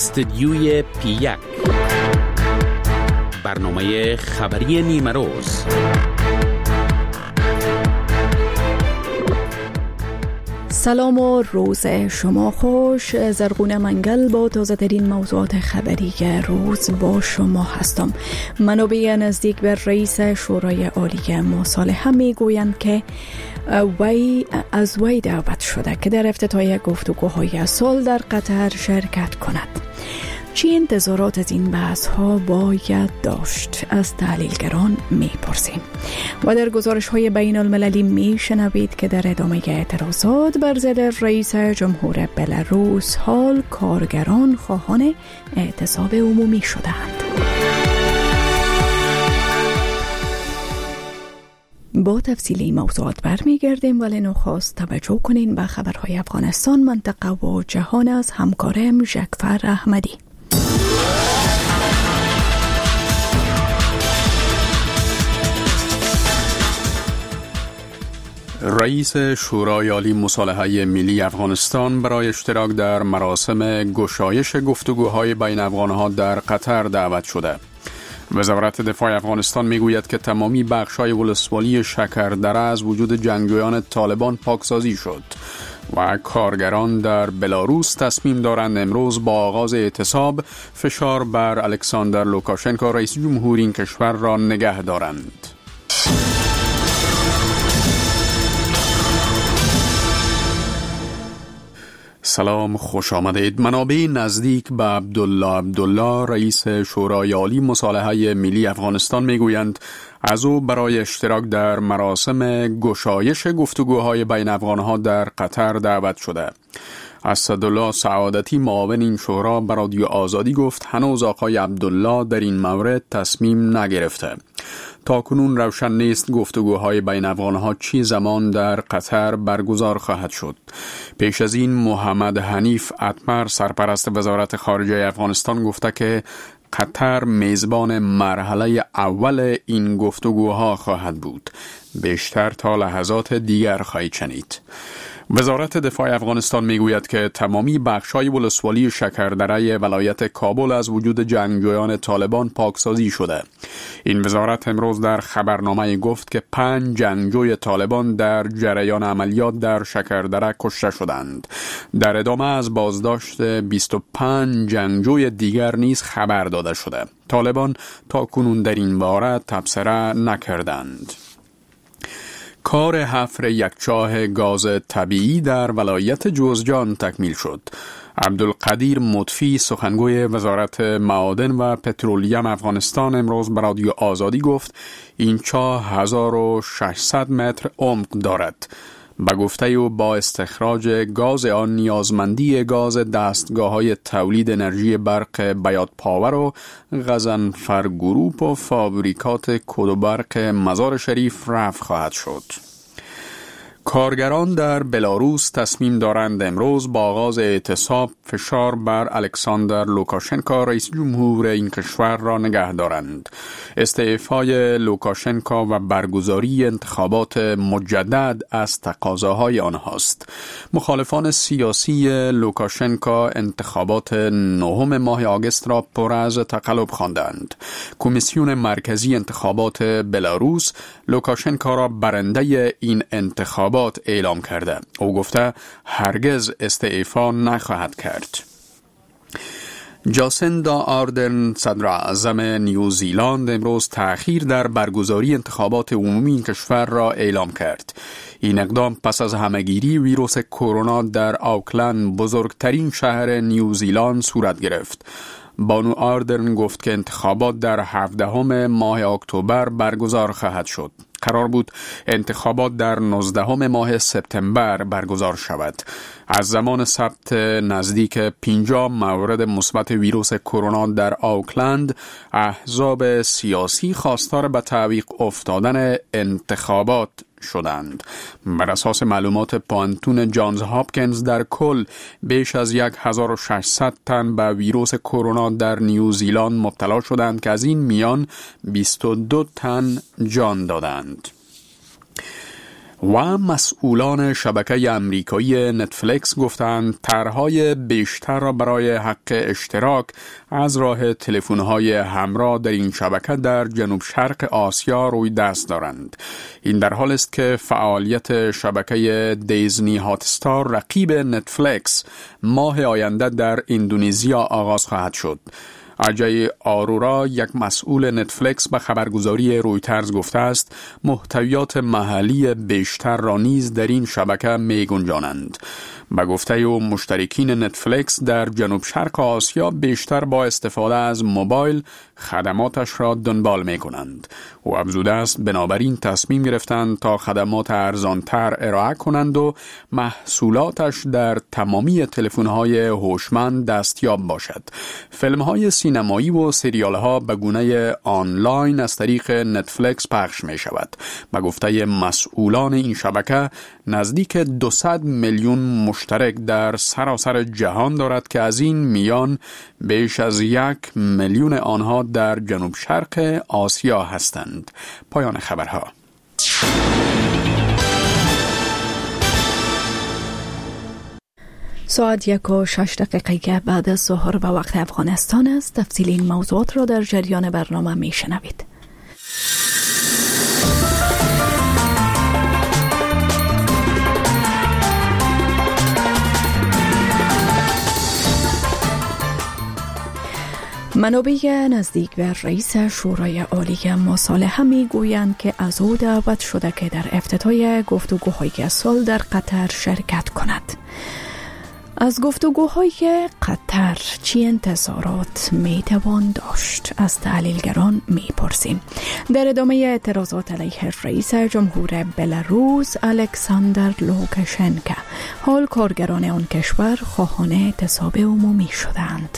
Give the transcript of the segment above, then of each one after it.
استدیوی P1 برنامه خبری نیمه روز. سلام و روز شما خوش. زرغونه منگل با تازه ترین موضوعات خبری روز با شما هستم. منابع نزدیک به رئیس شورای عالی مصالحه میگویند که از وی دعوت شده که در افتتاح گفتگوهای صلح در قطر شرکت کند. چه انتظارات از این بحث ها باید داشت؟ از تحلیلگران میپرسیم. و در گزارش های بین المللی میشنوید که در ادامه اعتراضات بر ضد رئیس جمهور بلاروس حال کارگران خواهان اعتصاب عمومی شدند. با تفصیلی موضوعات برمیگردیم، ولی نخست توجه کنین به خبرهای افغانستان، منطقه و جهان از همکارم جعفر احمدی. رئیس شورای عالی مصالحه ملی افغانستان برای اشتراک در مراسم گشایش گفتگوهای بین افغانها در قطر دعوت شده. وزارت دفاع افغانستان میگوید که تمامی بخش‌های ولسوالی شکردره از وجود جنگجویان طالبان پاکسازی شد و کارگران در بلاروس تصمیم دارند امروز با آغاز اعتصاب فشار بر الکساندر لوکاشنکو رئیس جمهور این کشور را نگه دارند. سلام، خوش آمدید. منابع نزدیک به عبدالله رئیس شورای عالی مصالحه ملی افغانستان میگویند از او برای اشتراک در مراسم گشایش گفتگوهای بین افغانها در قطر دعوت شده. اسدالله سعادتی معاون این شورا به رادیو آزادی گفت هنوز آقای عبدالله در این مورد تصمیم نگرفته. تاکنون روشن نیست گفتگوهای بین افغانها چی زمان در قطر برگزار خواهد شد. پیش از این محمد حنیف اتمر سرپرست وزارت خارجه افغانستان گفته که قطر میزبان مرحله اول این گفتگوها خواهد بود. بیشتر تا لحظات دیگر خواهید شنید. وزارت دفاع افغانستان میگوید که تمامی بخش‌های ولسوالی شکردره ولایت کابل از وجود جنگجویان طالبان پاکسازی شده. این وزارت امروز در خبرنامه گفت که 5 جنگجوی طالبان در جریان عملیات در شکردره کشته شدند. در ادامه از بازداشت 25 جنگجوی دیگر نیز خبر داده شده. طالبان تا کنون در این باره تبصره نکردند. کار حفر یک چاه گاز طبیعی در ولایت جوزجان تکمیل شد. عبدالقدیر مطفی سخنگوی وزارت معادن و پترولیم افغانستان امروز به رادیو آزادی گفت این چاه 1600 متر عمق دارد. به گفته او با استخراج گاز آن نیازمندی گاز دستگاه‌های تولید انرژی برق بیات پاور و غضنفر گروپ و فابریکات کدوبرق مزار شریف رفع خواهد شد. کارگران در بلاروس تصمیم دارند امروز با آغاز اعتصاب فشار بر الکساندر لوکاشنکو رئیس جمهور این کشور را نگه دارند. استعفای لوکاشنکو و برگزاری انتخابات مجدد از تقاضاهای آنهاست. مخالفان سیاسی لوکاشنکو انتخابات 9 ماه آگوست را پر از تقلب خواندند. کمیسیون مرکزی انتخابات بلاروس لوکاشنکو را برنده این انتخابات اعلام کرده. او گفته هرگز استعفا نخواهد کرد. جاسیندا آردرن صدر اعظم نیوزیلند امروز تأخیر در برگزاری انتخابات عمومی این کشور را اعلام کرد. این اقدام پس از همهگیری ویروس کرونا در آکلند بزرگترین شهر نیوزیلند صورت گرفت. بانو آردرن گفت که انتخابات در 17 ماه اکتبر برگزار خواهد شد. قرار بود انتخابات در 19 ماه سپتامبر برگزار شود. از زمان ثبت نزدیک 50 مورد مثبت ویروس کرونا در آکلند، احزاب سیاسی خواستار به تعویق افتادن انتخابات شدند. بر اساس معلومات پانتون جانز هاپکینز در کل بیش از 1600 تن به ویروس کرونا در نیوزیلند مبتلا شدند که از این میان 22 تن جان دادند. و مسئولان شبکه امریکایی نتفلیکس گفتند طرح‌های بیشتر را برای حق اشتراک از راه تلفن‌های همراه در این شبکه در جنوب شرق آسیا روی دست دارند. این در حال است که فعالیت شبکه دیزنی هاتستار رقیب نتفلیکس ماه آینده در اندونزیا آغاز خواهد شد. اجای آرورا، یک مسئول نتفلیکس، به خبرگزاری رویترز گفته است محتویات محلی بیشتر را نیز در این شبکه می گنجانند. به گفته او مشترکین نتفلیکس در جنوب شرق آسیا بیشتر با استفاده از موبایل خدماتش را دنبال می کنند. او افزوده است بنابراین تصمیم گرفتند تا خدمات ارزانتر ارائه کنند و محصولاتش در تمامی تلفن‌های هوشمند دستیاب باشد. فیلم‌های سینمایی و سریال‌ها به گونه آنلاین از طریق نتفلیکس پخش می شود. به گفته مسئولان این شبکه نزدیک 200 میلیون مشترک در سراسر جهان دارد که از این میان بیش از 1 میلیون آنها در جنوب شرق آسیا هستند. پایان خبرها. ساعت 1:06 بعد از ظهر و وقت افغانستان است. تفصیل این موضوعات را در جریان برنامه می شنوید. منابع نزدیک به رئیس شورای عالی مصالحه می گویند که از او دعوت شده که در افتتاح گفتگوهای صلح در قطر شرکت کند. از گفتگوهای قطر چی انتظارات می توان داشت؟ از تحلیلگران می پرسیم. در ادامه اعتراضات علیه رئیس جمهور بلاروس الکساندر لوکاشنکو، حال کارگران آن کشور خواهان اعتصاب عمومی شدند.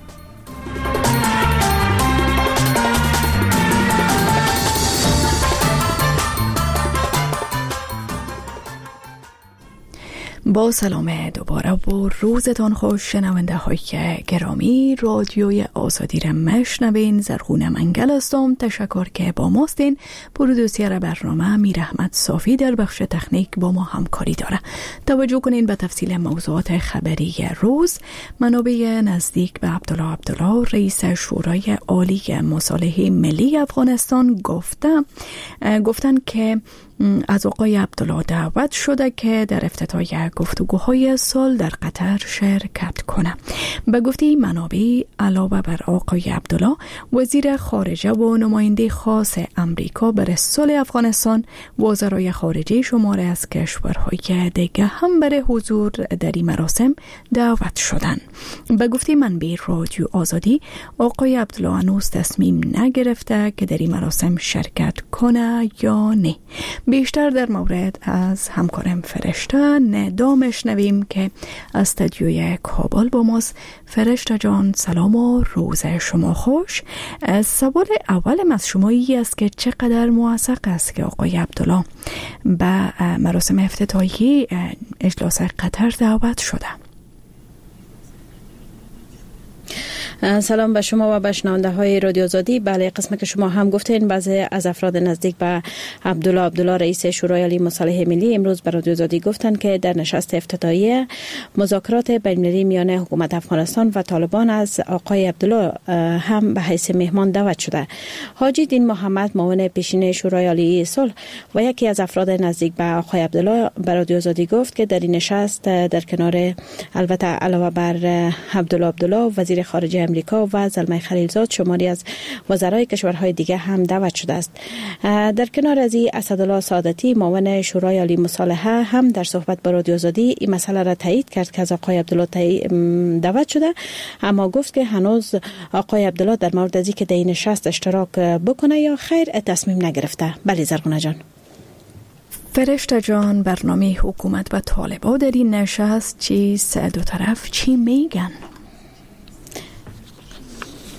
با سلام دوباره و روزتان خوش شنونده های گرامی. رادیوی آزادی را مشنوین. زرغون منگل هستم. تشکر که با ماستین. پرودوسر برنامه امیر احمد صافی در بخش تکنیک با ما همکاری داره. توجه کنین به تفصیل موضوعات خبری روز. منابع نزدیک به عبدالله رئیس شورای عالی مصالحه ملی افغانستان گفتن که از آقای عبدالله دعوت شده که در افتتاح گفتگوهای صلح در قطر شرکت کنه. به گفته منابع علاوه بر آقای عبدالله، وزیر خارجه و نماینده خاص امریکا برای صلح افغانستان، وزرای خارجه شماره از کشورهای دیگه هم برای حضور در این مراسم دعوت شدند. به گفته منبع رادیو آزادی، آقای عبدالله هنوز تصمیم نگرفته که در این مراسم شرکت کنه یا نه. بیشتر در مورد از همکارم فرشته ندام شنویم که از استودیوی کابل با ماست. فرشته جان سلام و روز شما خوش. سوال اولم از شما است که چقدر موثق است که آقای عبدالله به مراسم افتتاحیه اجلاس قطر دعوت شده؟ سلام به شما و به شنونده های رادیو آزادی. بله، قسم که شما هم گفتین بعضی از افراد نزدیک به عبدالله رئیس شورای عالی مصالحه ملی امروز به رادیو آزادی گفتن که در نشست افتتاحیه مذاکرات بین‌المللی میان حکومت افغانستان و طالبان از آقای عبدالله هم به حیث مهمان دعوت شده. حاجی دین محمد، معاون پیشین شورای عالی صلح و یکی از افراد نزدیک به آقای عبدالله به رادیو آزادی گفت که در این نشست در کنار البته علاوه بر عبدالله وزیر خارجه امریکا و زلمه خلیلزاد شماری از وزرای کشورهای دیگه هم دعوت شده است. در کنار از این اسدالله سعادتی، معاون شورای عالی مصالحه، هم در صحبت با رادیو آزادی این مسئله را تایید کرد که از آقای عبدالله دعوت شده، اما گفت که هنوز آقای عبدالله در مورد از اینکه در این نشست اشتراک بکنه یا خیر تصمیم نگرفته. بله زرغونه جان. فرشته جان، برنامه حکومت و طالبان در این نشست چیست؟ دو طرف چی میگن؟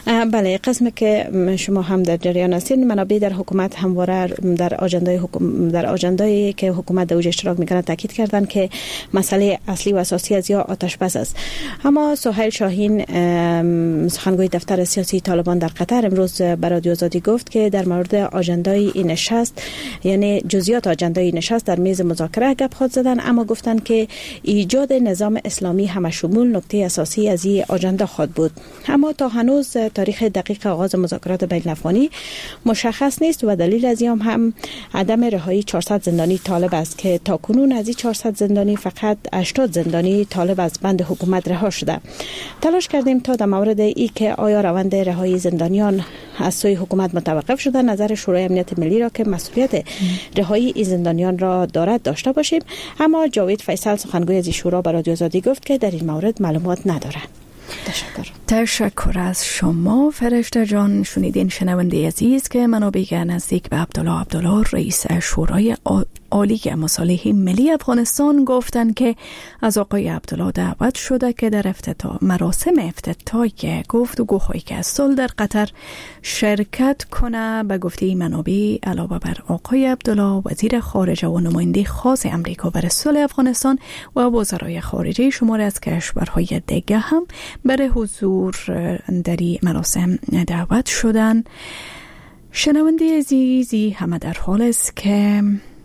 بله، قسم که شما هم در جریان هستین، منابع در حکومت همواره در آژاندایی که حکومت در اشتراک میکنه تاکید کردن که مسئله اصلی و اساسی از یا آتش بس است. اما سهیل شاهین، سخنگوی دفتر سیاسی طالبان در قطر، امروز به رادیو آزادی گفت که در مورد آژاندای این نشست، یعنی جزئیات آژاندای نشست در میز مذاکره گپ خود زدن، اما گفتن که ایجاد نظام اسلامی همشمول نکته اساسی از این آژاندا خود بود. اما تا هنوز تاریخ دقیق آغاز مذاکرات بین الافغانی مشخص نیست و دلیل از این هم عدم رهایی 400 زندانی طالب است که تاکنون از این 400 زندانی فقط 80 زندانی طالب از بند حکومت رها شده. تلاش کردیم تا در مورد ای که آیا روند رهایی زندانیان از سوی حکومت متوقف شده نظر شورای امنیت ملی را که مسئولیت رهایی این زندانیان را دارد داشته باشیم، اما جاوید فیصل، سخنگوی از شورا، به رادیو آزادی گفت که در این مورد معلومات نداره. تشکر از شما فرشته جان. شنیدین شنونده عزیز که منابع نزدیک به عبدالله رئیس شورای عالی مصالح ملی افغانستان گفتند که از آقای عبدالله دعوت شده که در مراسم افتتاحی گفتگوهای که از صلح در قطر شرکت کنه. به گفته منابع علاوه بر آقای عبدالله، وزیر خارجه و نماینده خاص امریکا برای صلح افغانستان و وزرای خارجه شمار از کشورهای دیگه هم برای حضور در مراسم دعوت شدن. شنونده عزیزی، همه در حال است که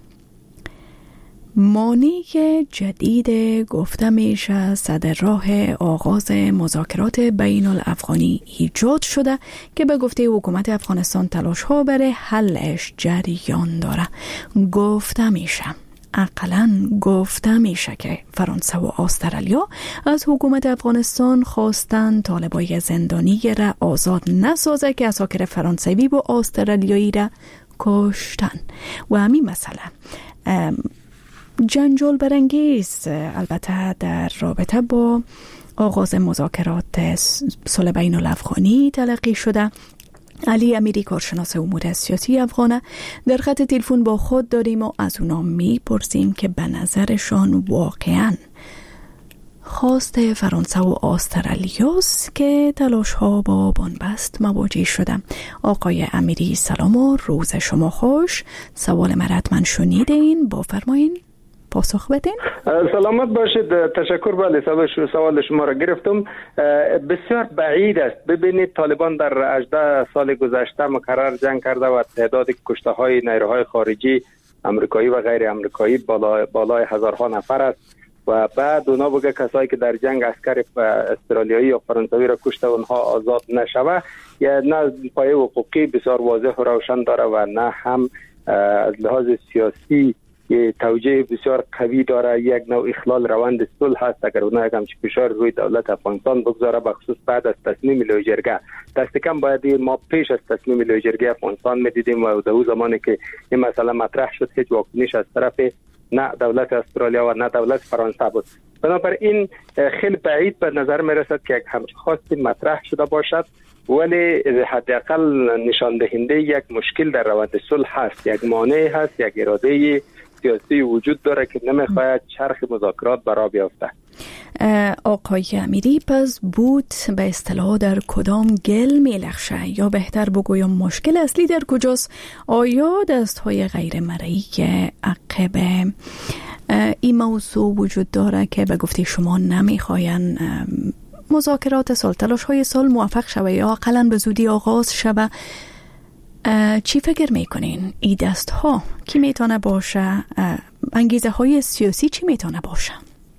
مانع جدید گفته میشه صدر راه آغاز مذاکرات بین الافغانی ایجاد شده که به گفته حکومت افغانستان تلاش ها برای حلش جریان داره. گفته میشه که فرانسه و استرالیا از حکومت افغانستان خواستن طالبای زندانی را آزاد نسازه که اساکر فرانسوی و استرالیایی را کشتن و همین مسئله جنجال برانگیز البته در رابطه با آغاز مذاکرات صلح بین الافغانی تلقی شده. علی امیری، کارشناس امور سیاسی افغانه، در خط تلفن با خود داریم و از اونا میپرسیم که به نظرشان واقعاً خواست فرانسه و استرالیاست که تلاش ها با بنبست مواجه شده. آقای امیری، سلام و روز شما خوش. سوال من حتما شنیدین، بفرمایین پاسخ بدین. سلامت باشید. تشکر. بله، سوال شما را گرفتم. بسیار بعید است. ببینید طالبان در 18 سال گذشته مکرر جنگ کرده و تعداد کشته های نیروهای خارجی امریکایی و غیر امریکایی بالای هزارها نفر است و بعد اونا بگه کسایی که در جنگ عسکر استرالیایی یا فرانسوی را کشته اونها آزاد نشوه، یا نه پایه حقوقی بسیار واضح و روشن داره و نه هم از لحاظ سیاسی توجیه بسیار قوی داره. یک نوع اخلال روند صلح هست اگر اونها یک همچین فشار روی دولت افغانستان بگذاره، بخصوص بعد از تصمیم لوی جرگه. دست کم باید ما پیش از تصمیم لوی جرگه افغانستان میدیدیم و در اون زمانی که این مسئله مطرح شد هیچ واکنش از طرف نه دولت استرالیا و نه دولت فرانسه بود. بنابراین خیلی بعید به نظر میرسد که یک همچین خواستی مطرح شده باشد، ولی حداقل نشان دهنده یک مشکل در روند صلح هست، یک مانع هست، یک اراده سیاسی وجود داره که نمیخواید چرخ مذاکرات برا بیافته. آقای امیری، پس بود به اصطلاح در کدام گل میلخشه، یا بهتر بگویم مشکل اصلی در کجاست؟ آیا دستهای غیر مرئی عقب این موضوع وجود داره که به گفته شما نمیخواین مذاکرات صلح، تلاش های صلح موفق شوه یا اقلا به زودی آغاز شوه؟ چی فکر میکنین؟ این دست ها کی میتونه باشه؟ انگیزه های سیاسی چی میتونه باشه؟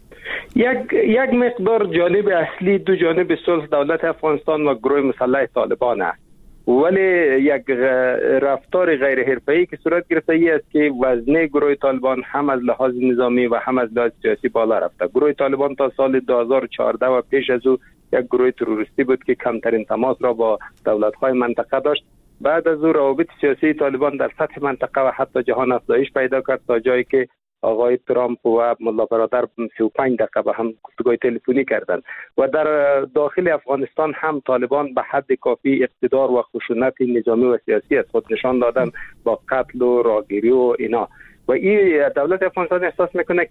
یک مقدار جانب اصلی، دو جانب صلح دولت افغانستان و گروه مسلح طالبان است، ولی یک رفتار غیر حرفه‌ای که صورت گرفته ای است که وزنه گروه طالبان هم از لحاظ نظامی و هم از لحاظ سیاسی بالا رفته. گروه طالبان تا سال 2014 و پیش از او یک گروه تروریستی بود که کمترین تماس را با دولت‌های منطقه داشت. بعد از او روابط سیاسی طالبان در سطح منطقه و حتی جهان افزایش پیدا کرد تا جایی که آقای ترامپ و ملا برادر 35 دقیقه با هم گفتگوی تلفنی کردند و در داخل افغانستان هم طالبان به حد کافی اقتدار و خشونت نظامی و سیاسی از خود نشان دادن با قتل و راگیری و اینا. و این دولت افغانستان احساس میکنه که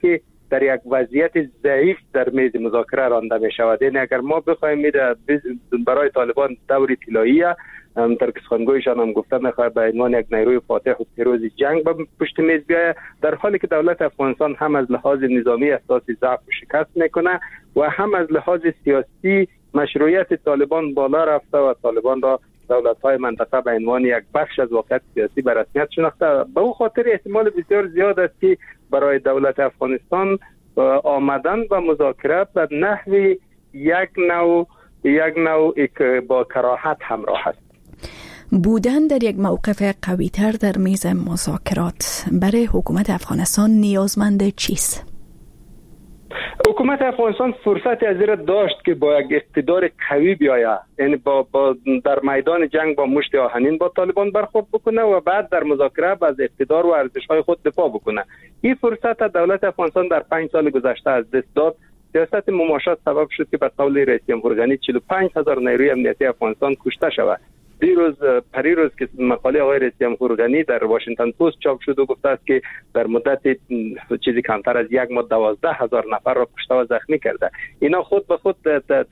در یک وضعیت ضعیف در میز مذاکره رانده می شود. یعنی اگر ما بخوایم برای طالبان دور طلایی در سخنگویشان هم گفته میخواد به عنوان یک نیروی فاتح و پیروز جنگ به پشت میز بیاید، در حالی که دولت افغانستان هم از لحاظ نظامی احساس ضعف و شکست میکنه و هم از لحاظ سیاسی مشروعیت طالبان بالا رفته و طالبان را دولت‌های منطقه به عنوان یک بخش از واقعیت سیاسی به رسمیت شناخته. به او خاطر احتمال بسیار زیاد است که برای دولت افغانستان آمدن و مذاکره به نحوی یک نوع با کراهت همراه است. بودن در یک موقف قوی‌تر در میز مذاکرات برای حکومت افغانستان نیازمند چیست؟ حکومت افغانستان فرصت از این داشت که با یک اقتدار قوی بیاید، یعنی با در میدان جنگ با مشت آهنین با طالبان برخورد بکنه و بعد در مذاکره از اقتدار و ارزش‌های خود دفاع بکنه. این فرصت دولت افغانستان در 5 سال گذشته از دست داد. سیاست مماشات سبب شد که به قول رئیس جمهور غنی 45,000 نیروی امنیتی افغانستان کشته شود. پریروز که مقاله آقای رئیس جمهور غنی در واشنگتن پست چاپ شد و گفته است که در مدت چیزی کمتر از یک ماه 12,000 نفر را کشته و زخمی کرده. اینا خود به خود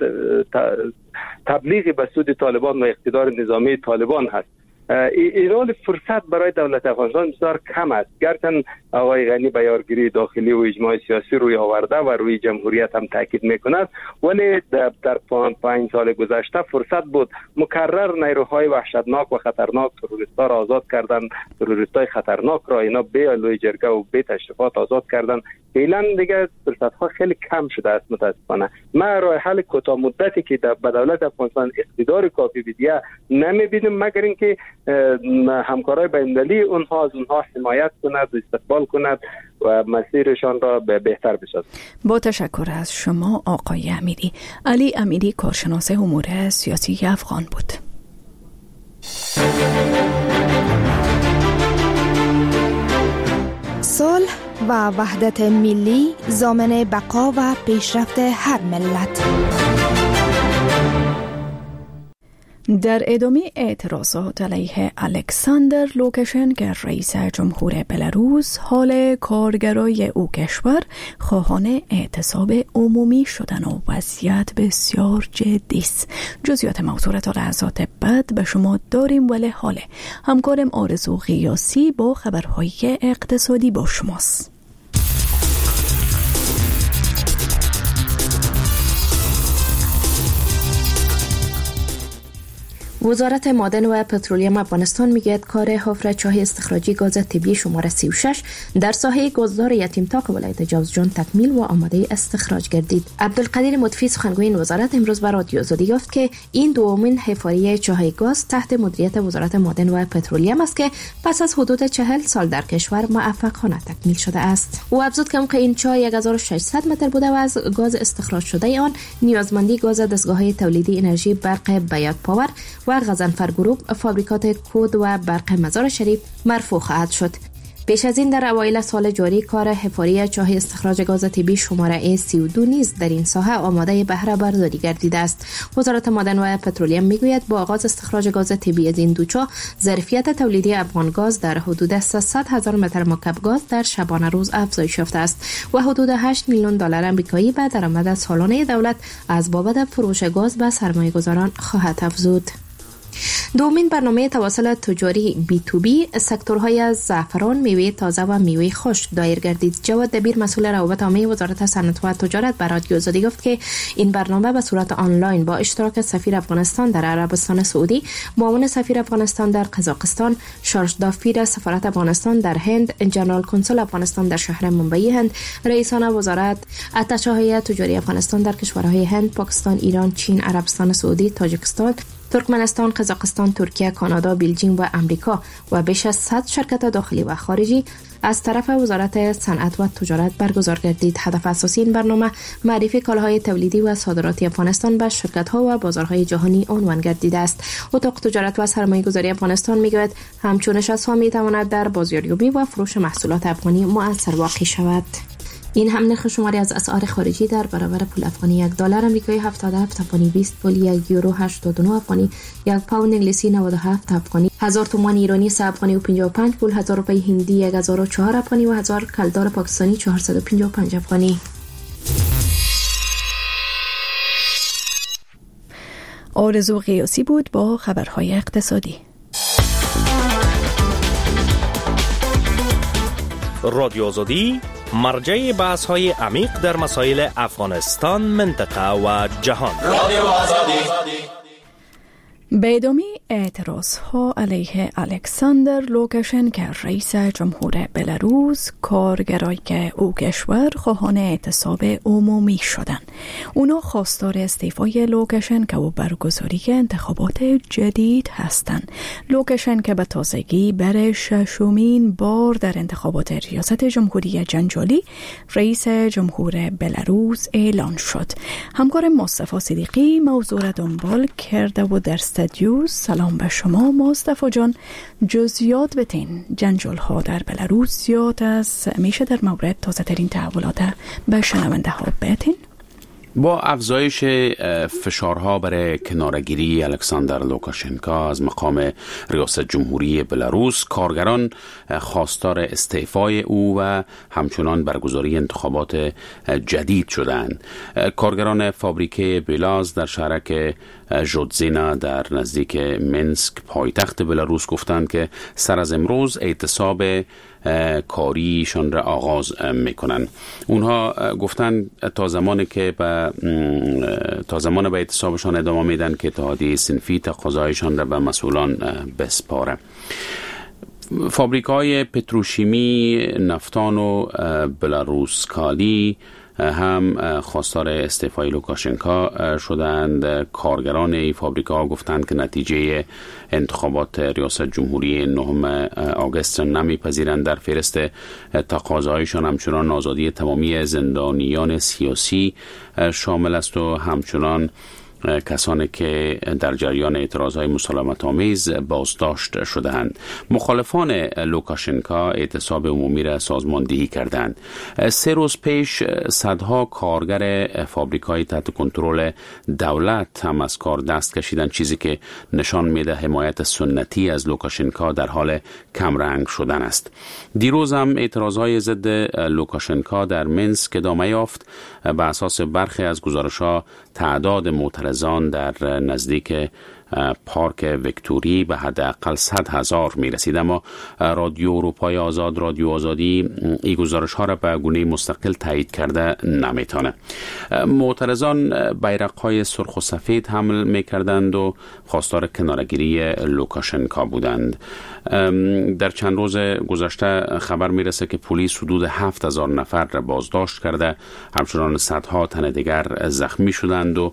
تبلیغ به سود طالبان و اقتدار نظامی طالبان هست. ایران فرصت برای دولت افغانستان بسیار کم است، گرچه آقای غنی به یارگیری داخلی و اجماع سیاسی روی آورده و روی جمهوریت هم تاکید میکند، ولی در 5 سال گذشته فرصت بود مکرر نیروهای وحشتناک و خطرناک تروریستا را آزاد کردن. تروریستای خطرناک را اینا به لوی جرگه و به تشریفات آزاد کردن. فعلا دیگه فرصت ها خیلی کم شده است متاسفانه. ما راه حل کوتاه مدتی که به دولت افغانستان اقتدار کافی بدیه نمیبینیم، مگر اینکه همکارای بین‌المللی اونها از اونها حمایت کند و استقبال کند و مسیرشان را به بهتر بسازد. با تشکر از شما آقای امیری. علی امیری کارشناس امور سیاسی افغان بود. صلح و وحدت ملی ضامن بقا و پیشرفت هر ملت. در ادامه اعتراضات علیه الکساندر لوکاشنکو رئیس جمهور بلاروس، حال کارگرای او کشور خواهان اعتصاب عمومی شدن و وضعیت بسیار جدی است. جزئیات موضوع را تا لحظات بعد به شما داریم، ولی حال همکارم آرزو غیاسی با خبرهای اقتصادی با شماست. وزارت معدن و پترولیوم افغانستان میگوید کار حفر چاه استخراجی گاز طبیعی شماره 36 در ساحه گازدار یتیمتاق ولایت جوزجان تکمیل و آماده استخراج گردید. عبدالقدیر مطفی سخنگوی این وزارت امروز به رادیو آزادی گفت که این دومین حفاری چاه گاز تحت مدیریت وزارت معدن و پترولیوم است که پس از حدود 40 سال در کشور موفقانه تکمیل شده است. او افزود که عمق این چاه 1600 متر بوده و از گاز استخراج شده آن نیازمندی گاز دستگاه‌های تولیدی انرژی برق بیات پاور و غضنفر گروپ، فابریکات کود و برق مزار شریف مرفوع خواهد شد. پیش از این در اوایل سال جاری کار حفاری چاه استخراج گاز طبیعی شماره 32 نیز در این ساحه آماده بهره برداری گردیده است. وزارت معدن و پترولیوم میگوید با آغاز استخراج گاز طبیعی از این دو چاه ظرفیت تولیدی افغان گاز در حدود 300,000 متر مکعب گاز در شبانه روز افزایش یافته است و حدود 8 میلیون دلار آمریکایی به درآمد سالانه دولت از بابت فروش گاز به سرمایه‌گذاران خواهد افزود. دومین برنامه تواصل تجاری B2B سکتورهای از زعفران، میوه تازه و میوه خشک دایر گردید. جواد دبیر مسئول روابط عامه وزارت صنعت و تجارت به رادیو آزادی گفت که این برنامه به صورت آنلاین با اشتراک سفیر افغانستان در عربستان سعودی، معاون سفیر افغانستان در قزاقستان، شارژدافیر سفارت افغانستان در هند، جنرال کنسول افغانستان در شهر منبعی هند، رئیسان وزارت، اتشه‌های تجاری افغانستان در کشورهای هند، پاکستان، ایران، چین، عربستان سعودی، تاجیکستان، ترکمنستان، قزاقستان، ترکیه، کانادا، بلژیک و امریکا و بیش از 100 شرکت داخلی و خارجی از طرف وزارت صنعت و تجارت برگزار گردید. هدف اساسی این برنامه معرفی کالاهای تولیدی و صادراتی افغانستان به شرکت‌ها و بازارهای جهانی عنوان گردیده است. اتاق تجارت و سرمایه‌گذاری افغانستان می‌گوید همچون نشست‌ها می‌تواند در بازاریابی و فروش محصولات افغانی مؤثر واقع شود. این هم نرخ شماری از اسعار خارجی در برابر پول افغانی. $1 آمریکایی 77 افغانی 20 پول، 1 یورو 89 افغانی، 1 پوند انگلیسی 97 افغانی، 1000 تومان ایرانی 3 افغانی و 55 پول، 1000 روپیه هندی 1004 افغانی و 1000 کلدار پاکستانی 455 افغانی. آرزو قیاسی بود با خبرهای اقتصادی. رادیو آزادی مرجع بحث‌های عمیق در مسائل افغانستان، منطقه و جهان. رادیو آزادی. به ادامه اعتراضها علیه الکساندر لوکاشنکو رئیس جمهور بلاروس، کارگرایی که او کشور خواهان اعتصاب عمومی شدند. اونا خواستار استعفای لوکاشنکو و برگزاری انتخابات جدید هستند. لوکاشنکو به تازگی برای 6مین بار در انتخابات ریاست جمهوری جنجالی رئیس جمهور بلاروس اعلان شد. همکار مصطفی صدیقی موضوع را دنبال کرده و در سلام به شما مصطفی جان، جزئیات بتین. جنجال ها در بلاروس زیاد است، میشه در مورد تازه ترین تحولات به شنونده ها بتین؟ با افزایش فشارها برای کنارگیری الکساندر لوکاشنکو از مقام ریاست جمهوری بلاروس، کارگران خواستار استعفای او و همچنان برگزاری انتخابات جدید شدند. کارگران فابریکه بیلاز در شهرک ژودزینا در نزدیک منسک پایتخت بلاروس گفتند که سر از امروز اعتصاب کاریشان را آغاز میکنن. اونها گفتن تا زمانی به اعتصابشان ادامه میدن که اتحادیه صنفی تقاضایشان را به مسئولان بسپاره. فابریک‌های پتروشیمی، نفتان و بلاروسکالی هم خواستار استعفای لوکاشنکو شدند. کارگران این فابریک‌ها گفتند که نتیجه انتخابات ریاست جمهوری 9 آگوست نمیپذیرند. در فهرست تقاضایشان همچنان آزادی تمامی زندانیان سیاسی شامل است و همچنان کسانی که در جریان اعتراضهای مسالمت آمیز بازداشت شده‌اند. مخالفان لوکاشنکو اعتصاب عمومی را سازماندهی کردند. 3 روز پیش صدها کارگر فابریک‌های تحت کنترل دولت هم از کار دست کشیدند، چیزی که نشان میده حمایت سنتی از لوکاشنکو در حال کمرنگ شدن است. دیروز هم اعتراضهای ضد لوکاشنکو در منسک ادامه یافت. به اساس برخی از گزارش‌ها تعداد معترضان در نزدیک پارک ویکتوری به حداقل 100,000 میرسید، اما رادیو اروپای آزاد، رادیو آزادی این گزارش ها را به گونه مستقل تایید کرده نمیتونه. معترضان بیرق های سرخ و سفید حمل میکردند و خواستار کنارگیری لوکاشنکو بودند. در چند روز گذشته خبر میرسه که پلیس حدود 7,000 نفر را بازداشت کرده، همچنان صدها تن دیگر زخمی شدند و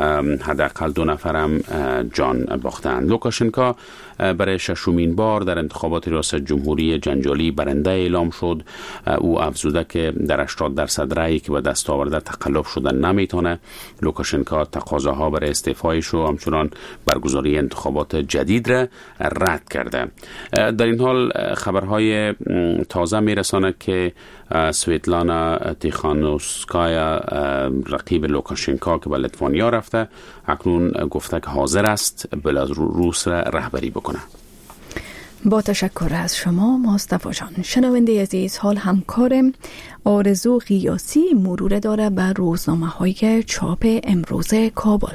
حداقل 2 نفر هم جان باختند. لوکاشنکو برای 6مین بار در انتخابات ریاست جمهوری جنجالی برنده اعلام شد. او افزوده که در 80% رأیی که به دست آورده تقلب شدن نمیتونه. لوکاشنکو تقاضاها برای استعفایش و همچنان برگزاری انتخابات جدید را رد کرده. در این حال خبرهای تازه میرساند که سویتلانا تیخانوسکایا رقیب لوکاشنکو که به لیتوانیا رفته، اکنون گفته که حاضر است بلاروس را رهبری بکنه. با تشکر از شما مصطفی جان. شنونده عزیز، حال همکارم آرزو قیاسی مرور داره بر روزنامه‌های چاپ امروز کابل.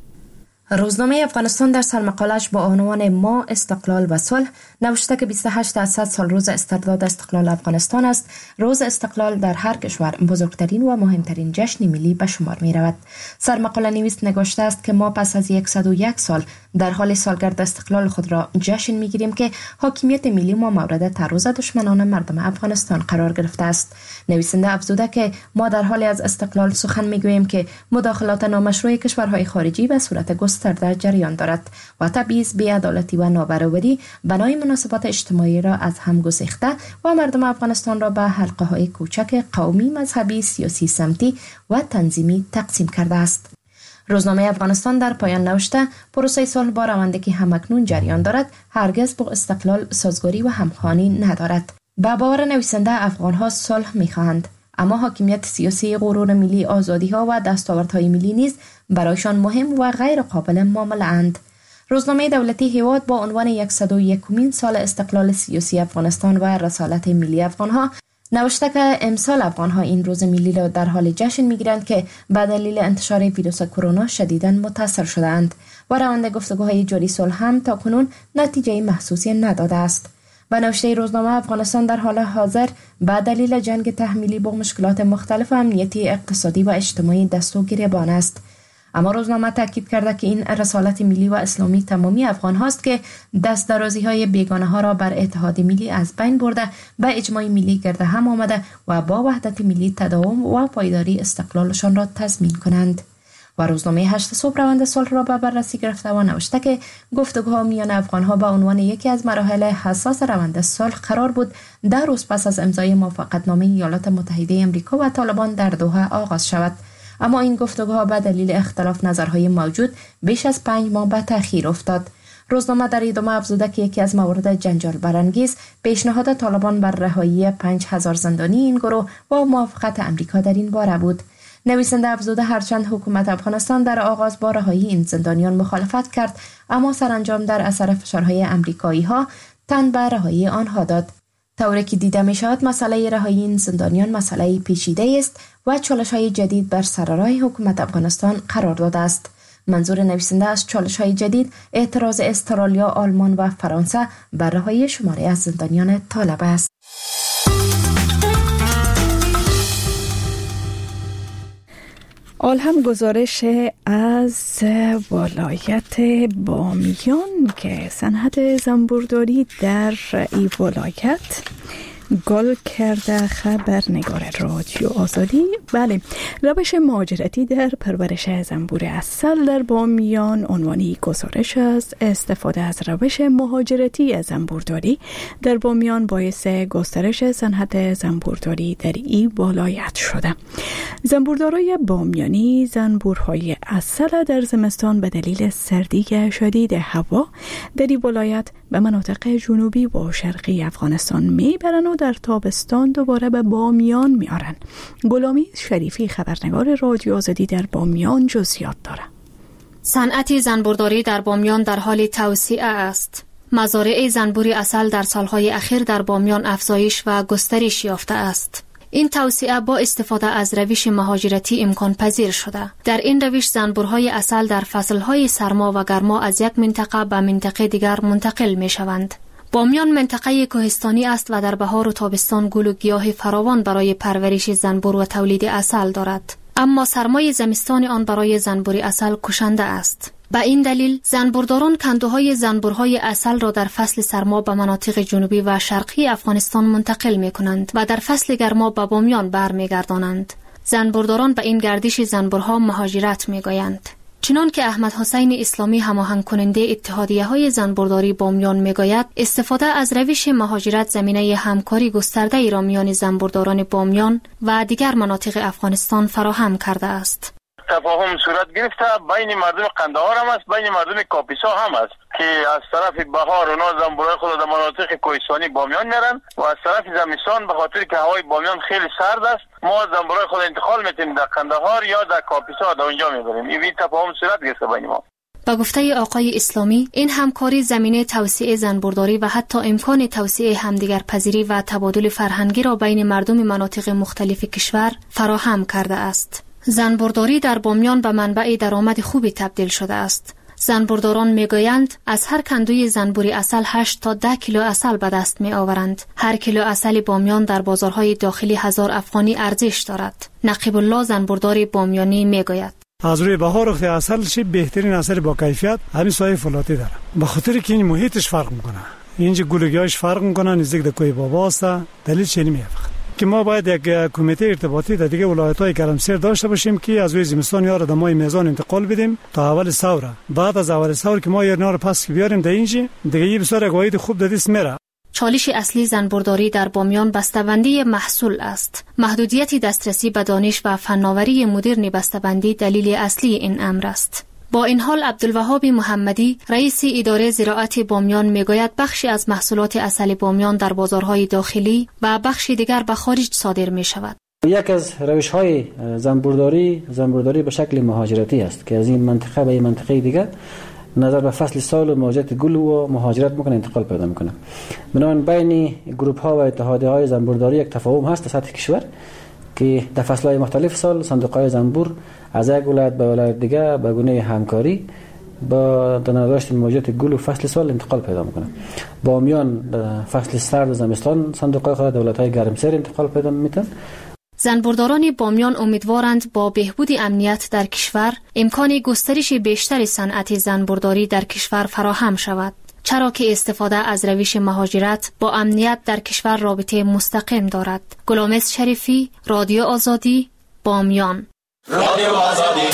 روزنامه افغانستان در سرمقالش با عنوان ما استقلال و صلح نوشته که 28 از 100 سال روز استرداد استقلال افغانستان است. روز استقلال در هر کشور بزرگترین و مهمترین جشن ملی به شمار می رود. سرمقاله نویس نگاشته است که ما پس از 101 سال در حال سالگرد استقلال خود را جشن می گیریم که حاکمیت ملی ما مورد تعرض دشمنان مردم افغانستان قرار گرفته است. نویسنده افزوده که ما در حال از استقلال سخن می گوییم که مداخلات نامشروع کشورهای خارجی به صورت گسترده جریان دارد و تبعیض، بی‌عدالتی و نابرابری بنای مناسبات اجتماعی را از هم گسیخته و مردم افغانستان را به حلقه‌های کوچک قومی، مذهبی، سیاسی، سمتی و تنظیمی تقسیم کرده است. روزنامه افغانستان در پایان نوشته پروسه صلح با روندی که همکنون جریان دارد هرگز با استقلال سازگاری و همخوانی ندارد. به باور نویسنده افغان‌ها صلح می‌خواهند. اما حاکمیت سیاسی، غرور ملی، آزادی‌ها و دستاوردهای ملی نیز برایشان مهم و غیر قابل معامله‌اند. روزنامه دولتی هیواد با عنوان 101مین سال استقلال سیاسی افغانستان و رسالت ملی افغانها نوشته که امسال افغانها این روز ملی را در حال جشن می‌گیرند که به دلیل انتشار ویروس کرونا شدیداً متاثر شدند و روند گفتگوهای جاری صلح هم تاکنون نتیجه محسوسی نداده است. به نوشته روزنامه افغانستان در حال حاضر به دلیل جنگ تحمیلی با مشکلات مختلف امنیتی، اقتصادی و اجتماعی دست و گریبان است. اما روزنامه تاکید کرده که این رسالت ملی و اسلامی تمامی افغان هاست که دست درازی های بیگانه ها را بر اتحاد ملی از بین برده، به اجماع ملی گرد هم آمده و با وحدت ملی تداوم و پایداری استقلالشان را تضمین کنند. و روزنامه 8 صبح روند صلح را به بررسی گرفته و نوشته که گفتگوها میان افغانها به عنوان یکی از مراحل حساس روند صلح قرار بود 10 روز پس از امضای موافقتنامه ایالات متحده آمریکا و طالبان در دوحه آغاز شود. اما این گفتگوها به دلیل اختلاف نظرهای موجود بیش از 5 ماه به تأخیر افتاد. روزنامه در ادامه افزوده که یکی از موارد جنجال برانگیز پیشنهاد طالبان بر رهایی 5000 زندانی این گروه و موافقت آمریکا در این باره بود. نویسنده افزوده هرچند حکومت افغانستان در آغاز با رهایی این زندانیان مخالفت کرد، اما سرانجام در اثر فشارهای آمریکایی ها تن به رهایی آنها داد. طوری که دیده می شود مسئله رهایی این زندانیان مسئله پیچیده است و چالش‌های جدید بر سر راه حکومت افغانستان قرار داده است. منظور نویسنده از چالش‌های جدید اعتراض استرالیا، آلمان و فرانسه بر رهایی شماری از زندانیان طالب است. آل هم گزارش از ولایت بامیان که صنعت زنبورداری در این ولایت گل کرده. خبرنگار رادیو آزادی. بله، روش مهاجرتی در پرورش زنبور عسل در بامیان عنوانی گزارش است. استفاده از روش مهاجرتی زنبورداری در بامیان باعث گسترش صنعت زنبورداری در این ولایت شده. زنبوردارای بامیانی زنبورهای عسل در زمستان به دلیل سردی شدید هوا در این ولایت به مناطق جنوبی و شرقی افغانستان میبرن و در تابستان دوباره به بامیان میارن. غلامی شریفی خبرنگار رادیو آزادی در بامیان جزئیات داره. صنعت زنبورداری در بامیان در حال توسعه است. مزارع زنبور عسل در سالهای اخیر در بامیان افزایش و گسترش یافته است. این توسعه با استفاده از روش مهاجرتی امکان پذیر شده. در این روش زنبورهای عسل در فصلهای سرما و گرما از یک منطقه به منطقه دیگر منتقل می شوند. بامیان منطقه کوهستانی است و در بهار و تابستان گل و گیاه فراوان برای پرورش زنبور و تولید عسل دارد. اما سرمای زمستان آن برای زنبور عسل کشنده است. به این دلیل زنبورداران کندوهای زنبورهای عسل را در فصل سرما به مناطق جنوبی و شرقی افغانستان منتقل می کنند و در فصل گرما به بامیان برمی گردانند. زنبورداران به این گردش زنبورها مهاجرت می گویند. چنان که احمد حسین اسلامی هماهنگ کننده اتحادیه‌های زنبورداری بامیان میگوید، استفاده از روش مهاجرت زمینه همکاری گسترده ای را میان زنبورداران بامیان و دیگر مناطق افغانستان فراهم کرده است. تفاهم صورت گرفته بین مردم قندهار هم است، بین مردم کاپیسا هم است که از طرف بهار اونا زنبورای خود در مناطق کوهستانی بامیان میرن و از طرف زمستان به خاطر که هوای بامیان خیلی سرد است ما زنبورای خود انتقال میتیم در قندهار یا در کاپیسا در اونجا میبریم. این تفاهم صورت گرفته بین ما. با گفته آقای اسلامی، این همکاری زمینه توسعه زنبورداری و حتی امکان توسعه همدیگر پذیری و تبادل فرهنگی را بین مردم مناطق مختلف کشور فراهم کرده است. زنبورداری در بامیان به منبع درآمد خوبی تبدیل شده است. زنبورداران میگویند از هر کندوی زنبوری عسل 8 تا 10 کیلو عسل به دست می آورند. هر کیلو عسل بامیان در بازارهای داخلی 1000 افغانی ارزش دارد. نقیب الله زنبوردار بامیانی میگوید از روی بهار وقتی عسل چه بهترین عسل با کیفیت همین سایه فولادی داره. به خاطر که این محیطش فرق میکنه. اینجا گلگیاش فرق میکنه، نزدیک به کوی بابا است. دلیل چه نمیفهمم که ما باید یک کمیته ارتباطی در دیگه ولایت‌های گرمسیر داشته باشیم که از روی زمستان یا را در ماه میزان انتقال بدیم تا اول سوره. بعد از اول سوره که ما اینا رو پس بیاریم در اینجا دیگه یه بسیار گواهی خوب دادیس میره. چالش اصلی زنبورداری در بامیان بسته‌بندی محصول است. محدودیت دسترسی به دانش و فناوری مدرن بسته‌بندی دلیل اصلی این امر است. با این حال عبدالوهاب محمدی رئیس اداره زراعت بامیان میگوید بخشی از محصولات عسل بامیان در بازارهای داخلی و بخشی دیگر به خارج صادر می شود. یک از روش‌های زنبورداری به شکل مهاجرتی است که از این منطقه به این منطقه دیگه نظر به فصل سال و موجات گل و مهاجرت میکنه، انتقال پیدا میکنه. بنابراین بین گروه ها و اتحادیه‌های زنبورداری یک تفاهم هست در سطح کشور که در فصل‌های مختلف سال صندوق‌های زنبور از یک ولایت به ولایت دیگه به گونه همکاری با دانه‌داشت موجات گل و فصل سال انتقال پیدا میکنه. بامیان فصل سرد و زمستان صندوق‌های خود در ولایت‌های گرمسیر انتقال پیدا میتن. زنبورداران بامیان امیدوارند با بهبود امنیت در کشور امکان گسترش بیشتر صنعت زنبورداری در کشور فراهم شود، چرا که استفاده از روش مهاجرت با امنیت در کشور رابطه مستقیم دارد. گلامز شریفی، رادیو آزادی، بامیان. رادیو آزادی.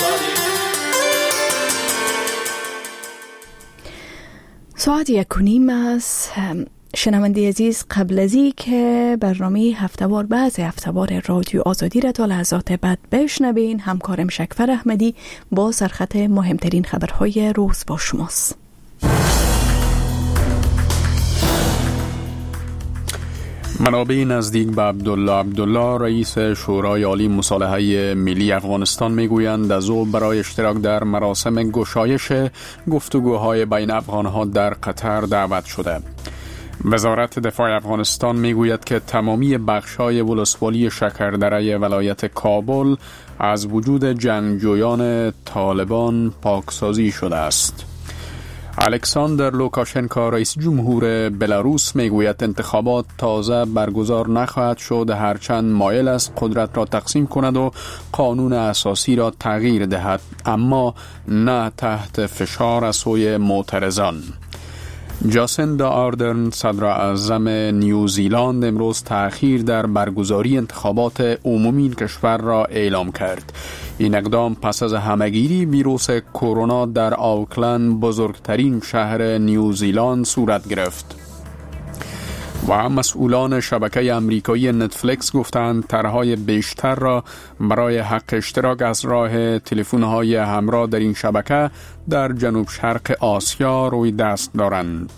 ساعت 1:30 است. شنونده عزیز، قبل از این که برنامه هفتهوار بعضی هفتهوار رادیو آزادی را تا لحظات بعد بشنوین، همکارم شکفر احمدی با سرخط مهمترین خبرهای روز با شماست. منابع نزدیک به عبدالله رئیس شورای عالی مصالحه ملی افغانستان میگویند از او برای اشتراک در مراسم گشایش گفتگوهای بین افغانها در قطر دعوت شده. وزارت دفاع افغانستان میگوید که تمامی بخش‌های ولسوالی شکردره ولایت کابل از وجود جنگجویان طالبان پاکسازی شده است. الکساندر لوکاشنکو رئیس جمهور بلاروس میگوید انتخابات تازه برگزار نخواهد شد هرچند مایل است قدرت را تقسیم کند و قانون اساسی را تغییر دهد، اما نه تحت فشار از سوی معترضان. جاسیندا آردرن صدر اعظم نیوزیلند امروز تأخیر در برگزاری انتخابات عمومی کشور را اعلام کرد. این اقدام پس از همهگیری ویروس کرونا در آکلند بزرگترین شهر نیوزیلند صورت گرفت. و مسئولان شبکه آمریکایی نتفلیکس گفتند طرح‌های بیشتر را برای حق اشتراک از راه تلفن‌های همراه در این شبکه در جنوب شرق آسیا روی دست دارند.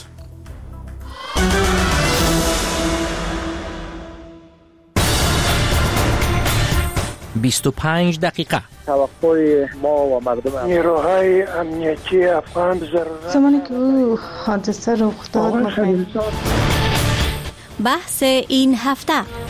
«25 دقیقه». توقع ما و مردم نیروهای امنیتی افغان زمانی که او حادثه رخ داد بحث این هفته.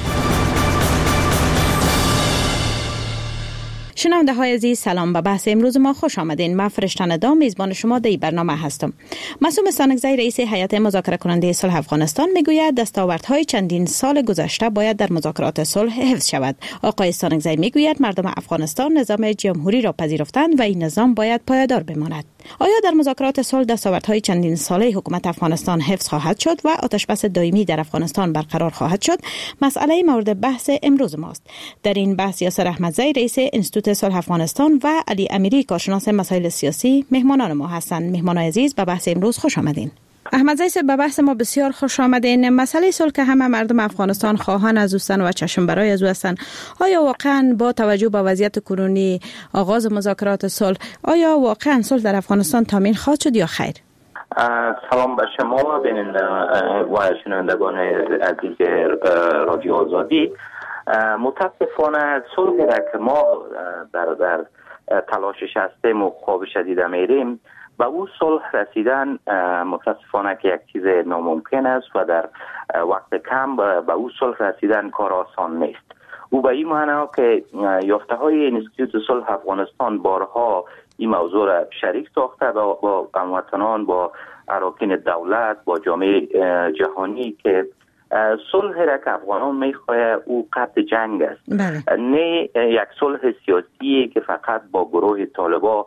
شنونده های عزیز، سلام. به بحث امروز ما خوش آمدین. من فرشته ندا میزبان شما در این برنامه هستم. معصوم سانکزی رئیس هیئت مذاکره کننده صلح افغانستان میگوید دستاوردهای چندین سال گذشته باید در مذاکرات صلح حفظ شود. آقای سانکزی میگوید مردم افغانستان نظام جمهوری را پذیرفتند و این نظام باید پایدار بماند. آیا در مذاکرات صلح دستاوردهای چندین ساله حکومت افغانستان حفظ خواهد شد و آتشبس دائمی در افغانستان برقرار خواهد شد؟ مسئله مورد بحث امروز ماست. در این بحث یاسر احمدزی رئیس انستیتوت صلح افغانستان و علی امیری کارشناس مسائل سیاسی مهمانان ما هستند. مهمانان عزیز، به بحث امروز خوش آمدین. احمدزی صاحب، به بحث ما بسیار خوش آمدین. مسئله صلح که همه مردم افغانستان خواهان از اوستن و چشم برای از او هستند، آیا واقعا با توجه به وضعیت کنونی آغاز مذاکرات صلح، آیا واقعا صلح در افغانستان تامین خواهد شد یا خیر؟ سلام بر شما و شنوندگان عزیز رادیو آزادی. متاسفانه صلحی را که ما در تلاشش هستیم و خوابش دیده میریم، به او صلح رسیدن متاسفانه که یک چیز ناممکن است و در وقت کم به او صلح رسیدن کار آسان نیست. او به این معنی که یافته های انستیتوت صلح افغانستان بارها این موضوع را شریک ساخته با هموطنان، با اراکین دولت، با جامعه جهانی که صلح را که افغانان میخواه او قطع جنگ است. نه یک صلح سیاسی که فقط با گروه طالبا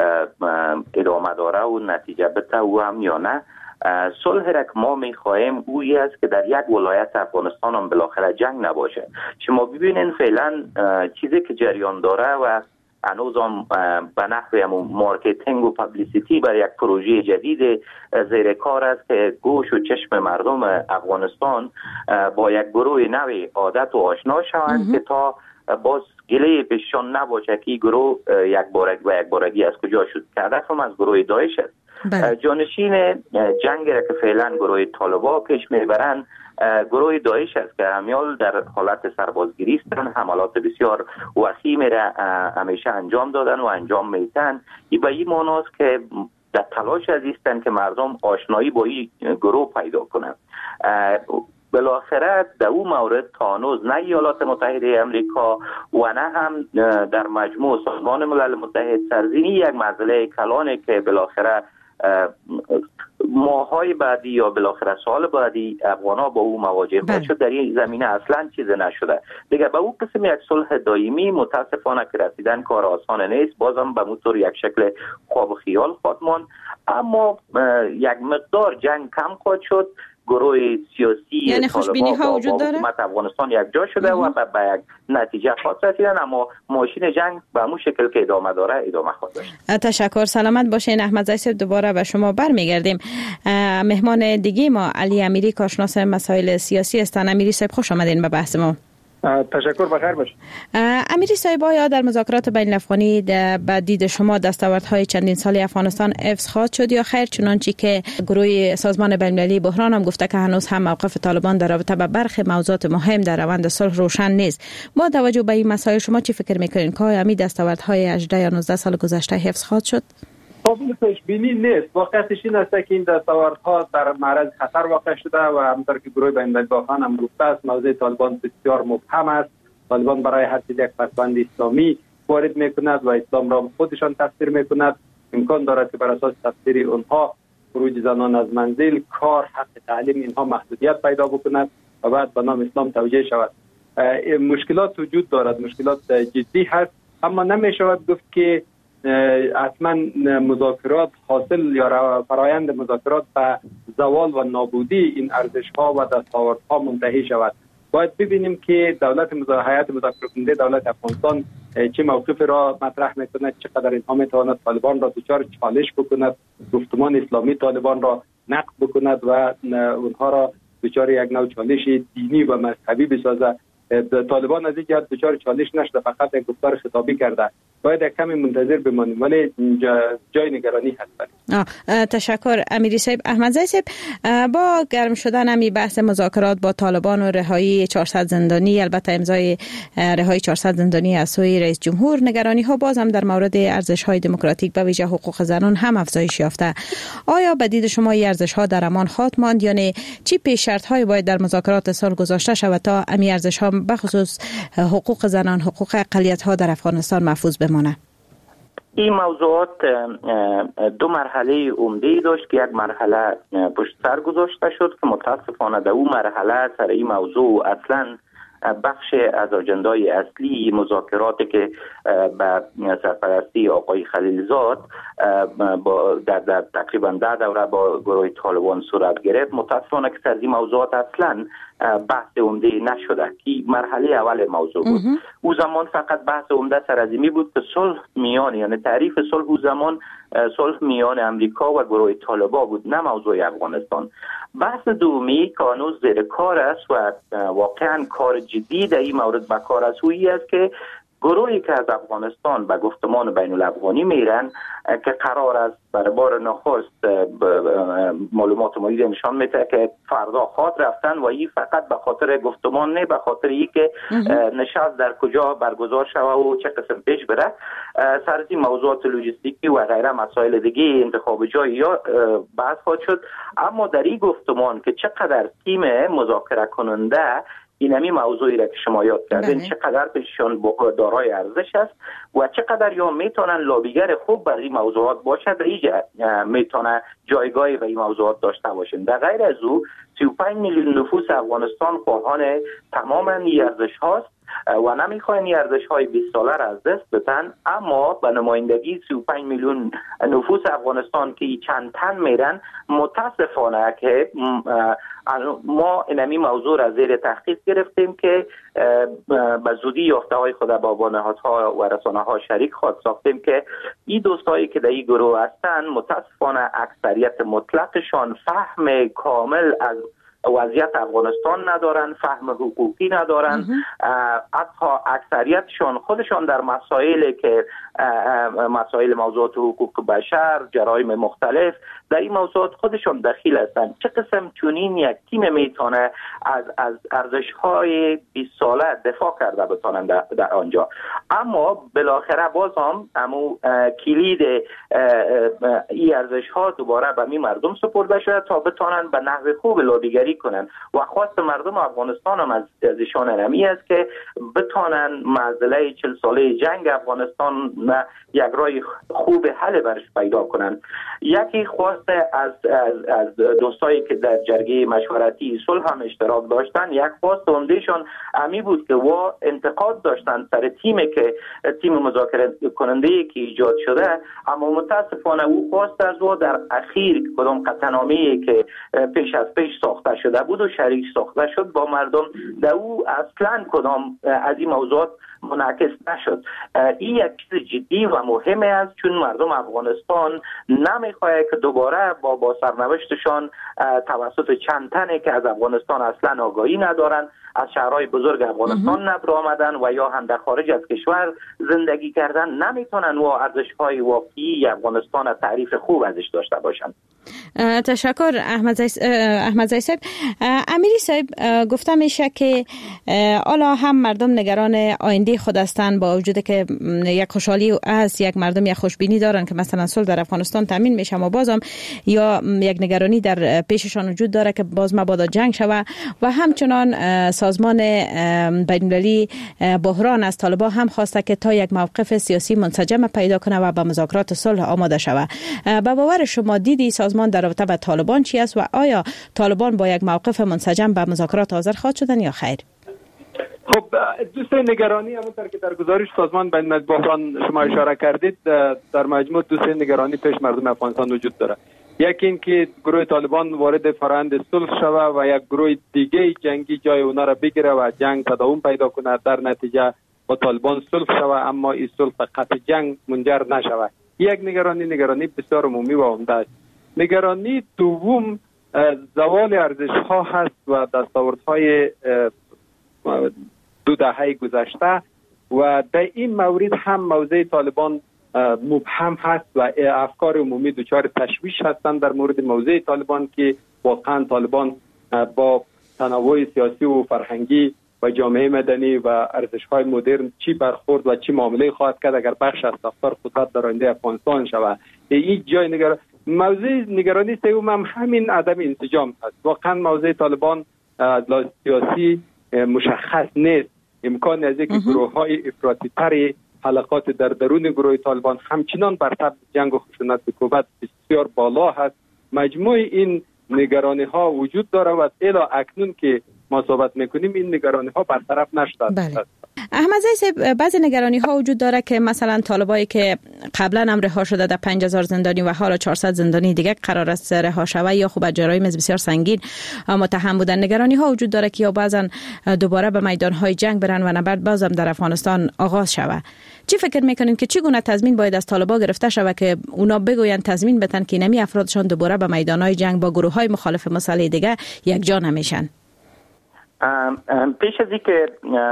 ادامه داره و نتیجه بده او هم یا نه. صلح را که ما میخواهیم اویی است که در یک ولایت افغانستان هم بالاخره جنگ نباشه. شما ببینین فعلا چیزی که جریان داره و هنوز هم به نحو مارکتینگ و پابلیسیتی برای یک پروژه جدید زیر کار است که گوش و چشم مردم افغانستان با یک گروه نوی عادت و آشنا شوند که تا باز گله پیششان نباشه که این گروه یک بارگی از کجا شد. که هدف هم از گروه داعش است. جانشین جنگ را که فعلا گروه طالبا پیش میبرند گروه داعش است که همیال در حالت سربازگیری هستند، حملات بسیار وسیع را همیشه انجام دادن و انجام میتن. این به این معناست که در تلاش هستند که مردم آشنایی با این گروه پیدا کنند. بالاخره در اون مورد تا هنوز نه ایالات متحده امریکا و نه هم در مجموع سازمان ملل متحد سرزنی یک مسئله کلانه که بالاخره ماهای بعدی یا بالاخره سال بعدی افغانا با او مواجه خواهد شد. در این زمینه اصلا چیز نشده دیگه. به او قسم یک صلح دائمی متاسفانه که رسیدن کار آسان نیست، بازم به موتور یک شکل خواب و خیال خواهد ماند، اما یک مقدار جنگ کم خواهد شد. گروه سیاسی یعنی خوشبینی ها وجود داره؟ حکومت افغانستان یک جا شده و به یک نتیجه خاص رسیدن، اما ماشین جنگ به همون شکل که ادامه داره ادامه خواهد داشت. تشکر، سلامت باشین. احمد زیسب دوباره به شما برمیگردیم. مهمان دیگه ما علی امیری، کارشناس مسائل سیاسی هستند. امیری صاحب خوش آمدین به بحث ما. تشکر، بخیر باشید. امیری صاحب، آیا در مذاکرات بین الافغانی به دید شما دستاوردهای چندین سالی افغانستان حفظ خواهد شد یا خیر، چنانچه که گروه سازمان بین‌المللی بحران هم گفته که هنوز هم موقف طالبان در رابطه با برخی موضوعات مهم در روند صلح روشن نیست؟ با توجه به این مسائل شما چی فکر می‌کنین که آیا همین دستاوردهای 18 یا 19 سال گذشته حفظ خواهد شد؟ قابل پیش بینی نیست. واقعیتش این است که این دستاوردها در معرض خطر واقع شده و همونطور که گروه بین‌المللی بحران هم گفته است، موضوع طالبان بسیار مبهم است. طالبان برای هر چیز یک پسوند اسلامی وارد میکند و اسلام را خودشان تفسیر میکند. امکان دارد که بر اساس تفسیر اونها خروج زنان از منزل، کار، حق تعلیم اینها محدودیت پیدا بکند و بعد به نام اسلام توجیه شود. مشکلات وجود دارد، مشکلات جدی هست، اما نمیشود گفت که اصلا مذاکرات حاصل یا فرایند مذاکرات به زوال و نابودی این ارزش‌ها و دستاوردها منتهی شود. باید ببینیم که هیئت مذاکره کننده دولت افغانستان چه موقف را مطرح میکند، چقدر اینها میتواند طالبان را دچار چالش بکند، گفتمان اسلامی طالبان را نقد بکند و اونها را دچار یک نوع چالش دینی و مذهبی بسازد. طالبان از این جهت دچار چالش نشده، فقط یک گفتار خطابی کرده. باید یک کمی منتظر بمانیم، ولی جای نگرانی هست. تشکر امیری صاحب. احمد زیسب، با گرم شدن همی بحث مذاکرات با طالبان و رهایی 400 زندانی، البته امضای رهایی 400 زندانی از سوی رئیس جمهور، نگرانی ها باز هم در مورد ارزش های دموکراتیک به ویژه حقوق زنان هم افزایش یافته. آیا به دید شما این ارزش ها در امان خواهد ماند، یعنی چی پیش شرط های باید در مذاکرات صلح گذاشته شود تا امی ارزش ها به خصوص حقوق زنان، حقوق اقلیت ها در افغانستان محفوظ بمانه؟ این موضوعات دو مرحله عمده داشت که یک مرحله پشت سر گذاشته شد که متاسفانه در اون مرحله سر این موضوع اصلا بخش از اجندای اصلی مذاکراتی که به سرپرستی آقای خلیلزاد در تقریبا 10 دوره با گروه طالبان صورت گرفت، متاسفانه که سر این موضوعات اصلا بحث عمده نشده که مرحله اول موضوع بود. او زمان فقط بحث عمده سر از این بود که صلح میان، یعنی تعریف صلح او زمان صلح میان امریکا و گروه طالبان بود، نه موضوع افغانستان. بحث دومی که هنوز زیر کار است و واقعا کار جدی در این مورد به کار است، اویی است که گروهی که از افغانستان به گفتمان بین الافغانی میرن که قرار است برای بار نخست معلومات مدیر نشان میده که فردا خواهد رفتن و این فقط به خاطر گفتمان نه، به خاطر اینکه نشست در کجا برگزار شود و چه قسم پیش بره. سر از این موضوعات لوجستیکی و غیره مسائل دیگه انتخاب جای یا بحث خواهد شد. اما در این گفتمان که چقدر تیم مذاکره کننده این همی موضوعی را که شما یاد کردین چقدر پیششان دارای ارزش است و چقدر یا میتونن لابیگر خوب برای این موضوعات باشد و اینجا میتونه جایگاهی به این موضوعات داشته باشند. در غیر از او 35 میلیون نفوس افغانستان خواهان تمام این ارزش هاست و نمیخواین این ارزش های 20 ساله را از دست بدن، اما به نمایندگی 35 میلیون نفوس افغانستان که چند تن میرن، متاسفانه که ما اینمی موضوع را زیر تحقیق گرفتیم که به زودی یافته های خود با نهادها و رسانه ها شریک خواهد ساختیم که این دوستایی که در این گروه هستند متاسفانه اکثریت مطلقشان فهم کامل از وضعیت افغانستان ندارن، فهم حقوقی ندارن، حتی اکثریتشان خودشان در مسائلی که مسائل موضوعات حقوق بشر، جرایم مختلف، در این موضوعات خودشان دخیل هستند. چه قسم چونین یک تیم میتونه از ارزش‌های 20 ساله دفاع کرده بتونن در آنجا؟ اما بالاخره باز هم کلید این ارزش‌ها دوباره به می مردم سپرده شده تا بتونن به نحو خوب لابیگری کنن و خواست مردم افغانستان هم از ایشان نمی است که بتونن معضله 40 ساله جنگ افغانستان یک راه خوب حل برش پیدا کنن. یکی خواست از دوستایی که در جرگه مشورتی صلح هم اشتراک داشتن، یک خواست عمدهشان امی بود که و انتقاد داشتن سر تیم مذاکره کننده که ایجاد شده، اما متاسفانه او خواست از و در اخیر کدام قطعنامه‌ای که پیش از پیش ساخته شده بود و شریک ساخته شد با مردم، در او اصلا کدام از این موضوعات منعکس نشد. این یک چیز جدی و مهمه است، چون مردم افغانستان نمیخواه که دوباره با سرنوشتشان توسط چند تنه که از افغانستان اصلا آگاهی ندارن، از شهرهای بزرگ افغانستان نبر آمدن و یا هم در خارج از کشور زندگی کردن، نمیتونن و ارزش‌های واقعی افغانستان تعریف خوب ازش داشته باشن. تشکر احمد زی صاحب. امیری صاحب گفته میشه که حالا هم مردم نگران آینده خود هستند، با وجود که یک خوشحالی از یک مردم یک خوشبینی دارن که مثلا صلح در افغانستان تامین میشه، اما بازم یا یک نگرانی در پیششان وجود داره که باز مبادا جنگ شوه و همچنان سازمان بین‌المللی بحران از طالبان هم خواسته که تا یک موقف سیاسی منسجم پیدا کنه و به مذاکرات صلح آماده شوه. به باور شما دیدی سازمان در رابطه با طالبان چی است و آیا طالبان با یک موقف منسجم به مذاکرات حاضر خواهد شدن یا خیر؟ خب دوستان، نگرانی همونطور که در گزارش سازمان بین‌المللی بحران شما اشاره کردید، در مجموع دوستان نگرانی پیش مردم افغانستان وجود داره. یکی این که گروه طالبان وارد فرآیند صلح شوه و یک گروه دیگه جنگی جای اونا را بگیره و جنگ تداوم پیدا کنه، در نتیجه با طالبان صلح شوه اما این صلح به قطع جنگ منجر نشوه. یک نگرانی بسیار عمومی و عمده است. نگرانی دوم زوال ارزش‌ها هست و دستاوردهای 2 دهه گذشته و در این مورد هم موضع طالبان مبهم هست و افکار عمومی دچار تشویش هستند در مورد موضع طالبان که واقعا طالبان با تنوع سیاسی و فرهنگی و جامعه مدنی و ارزش‌های مدرن چی برخورد و چی معامله خواهد کرد اگر بخش از ساختار قدرت در آینده افغانستان شود. این جای موضوع نگرانی سوم هم همین عدم انسجام است. واقعا موضع طالبان سیاسی مشخص نیست. امکان از اینکه گروه‌های افراطی‌تر حلقات در درون گروه طالبان همچنان بر سبب جنگ و خشونت بکوبت بسیار بالا هست. مجموع این نگرانی ها وجود داره و الی اکنون که ما صحبت میکنیم این نگرانی ها برطرف نشده. بله. احمد زی صاحب، بعضی نگرانی ها وجود داره که مثلا طالبایی که قبلا هم رها شده در 5000 زندانی و حالا 400 زندانی دیگه قرار است رها شوه یا خوب جرایم بسیار سنگین متهم بودن، نگرانی ها وجود داره که یا بعضا دوباره به میدان های جنگ برن و نبرد بازم در افغانستان آغاز شوه. چی فکر میکنین که چگونه تضمین باید از طالبا گرفته شوه که اونا بگوین تضمین بدن که نمی افرادشان دوباره به میدان های جنگ با گروه های مخالف مسئله دیگه یک جا نمیشن؟ پیش از اینکه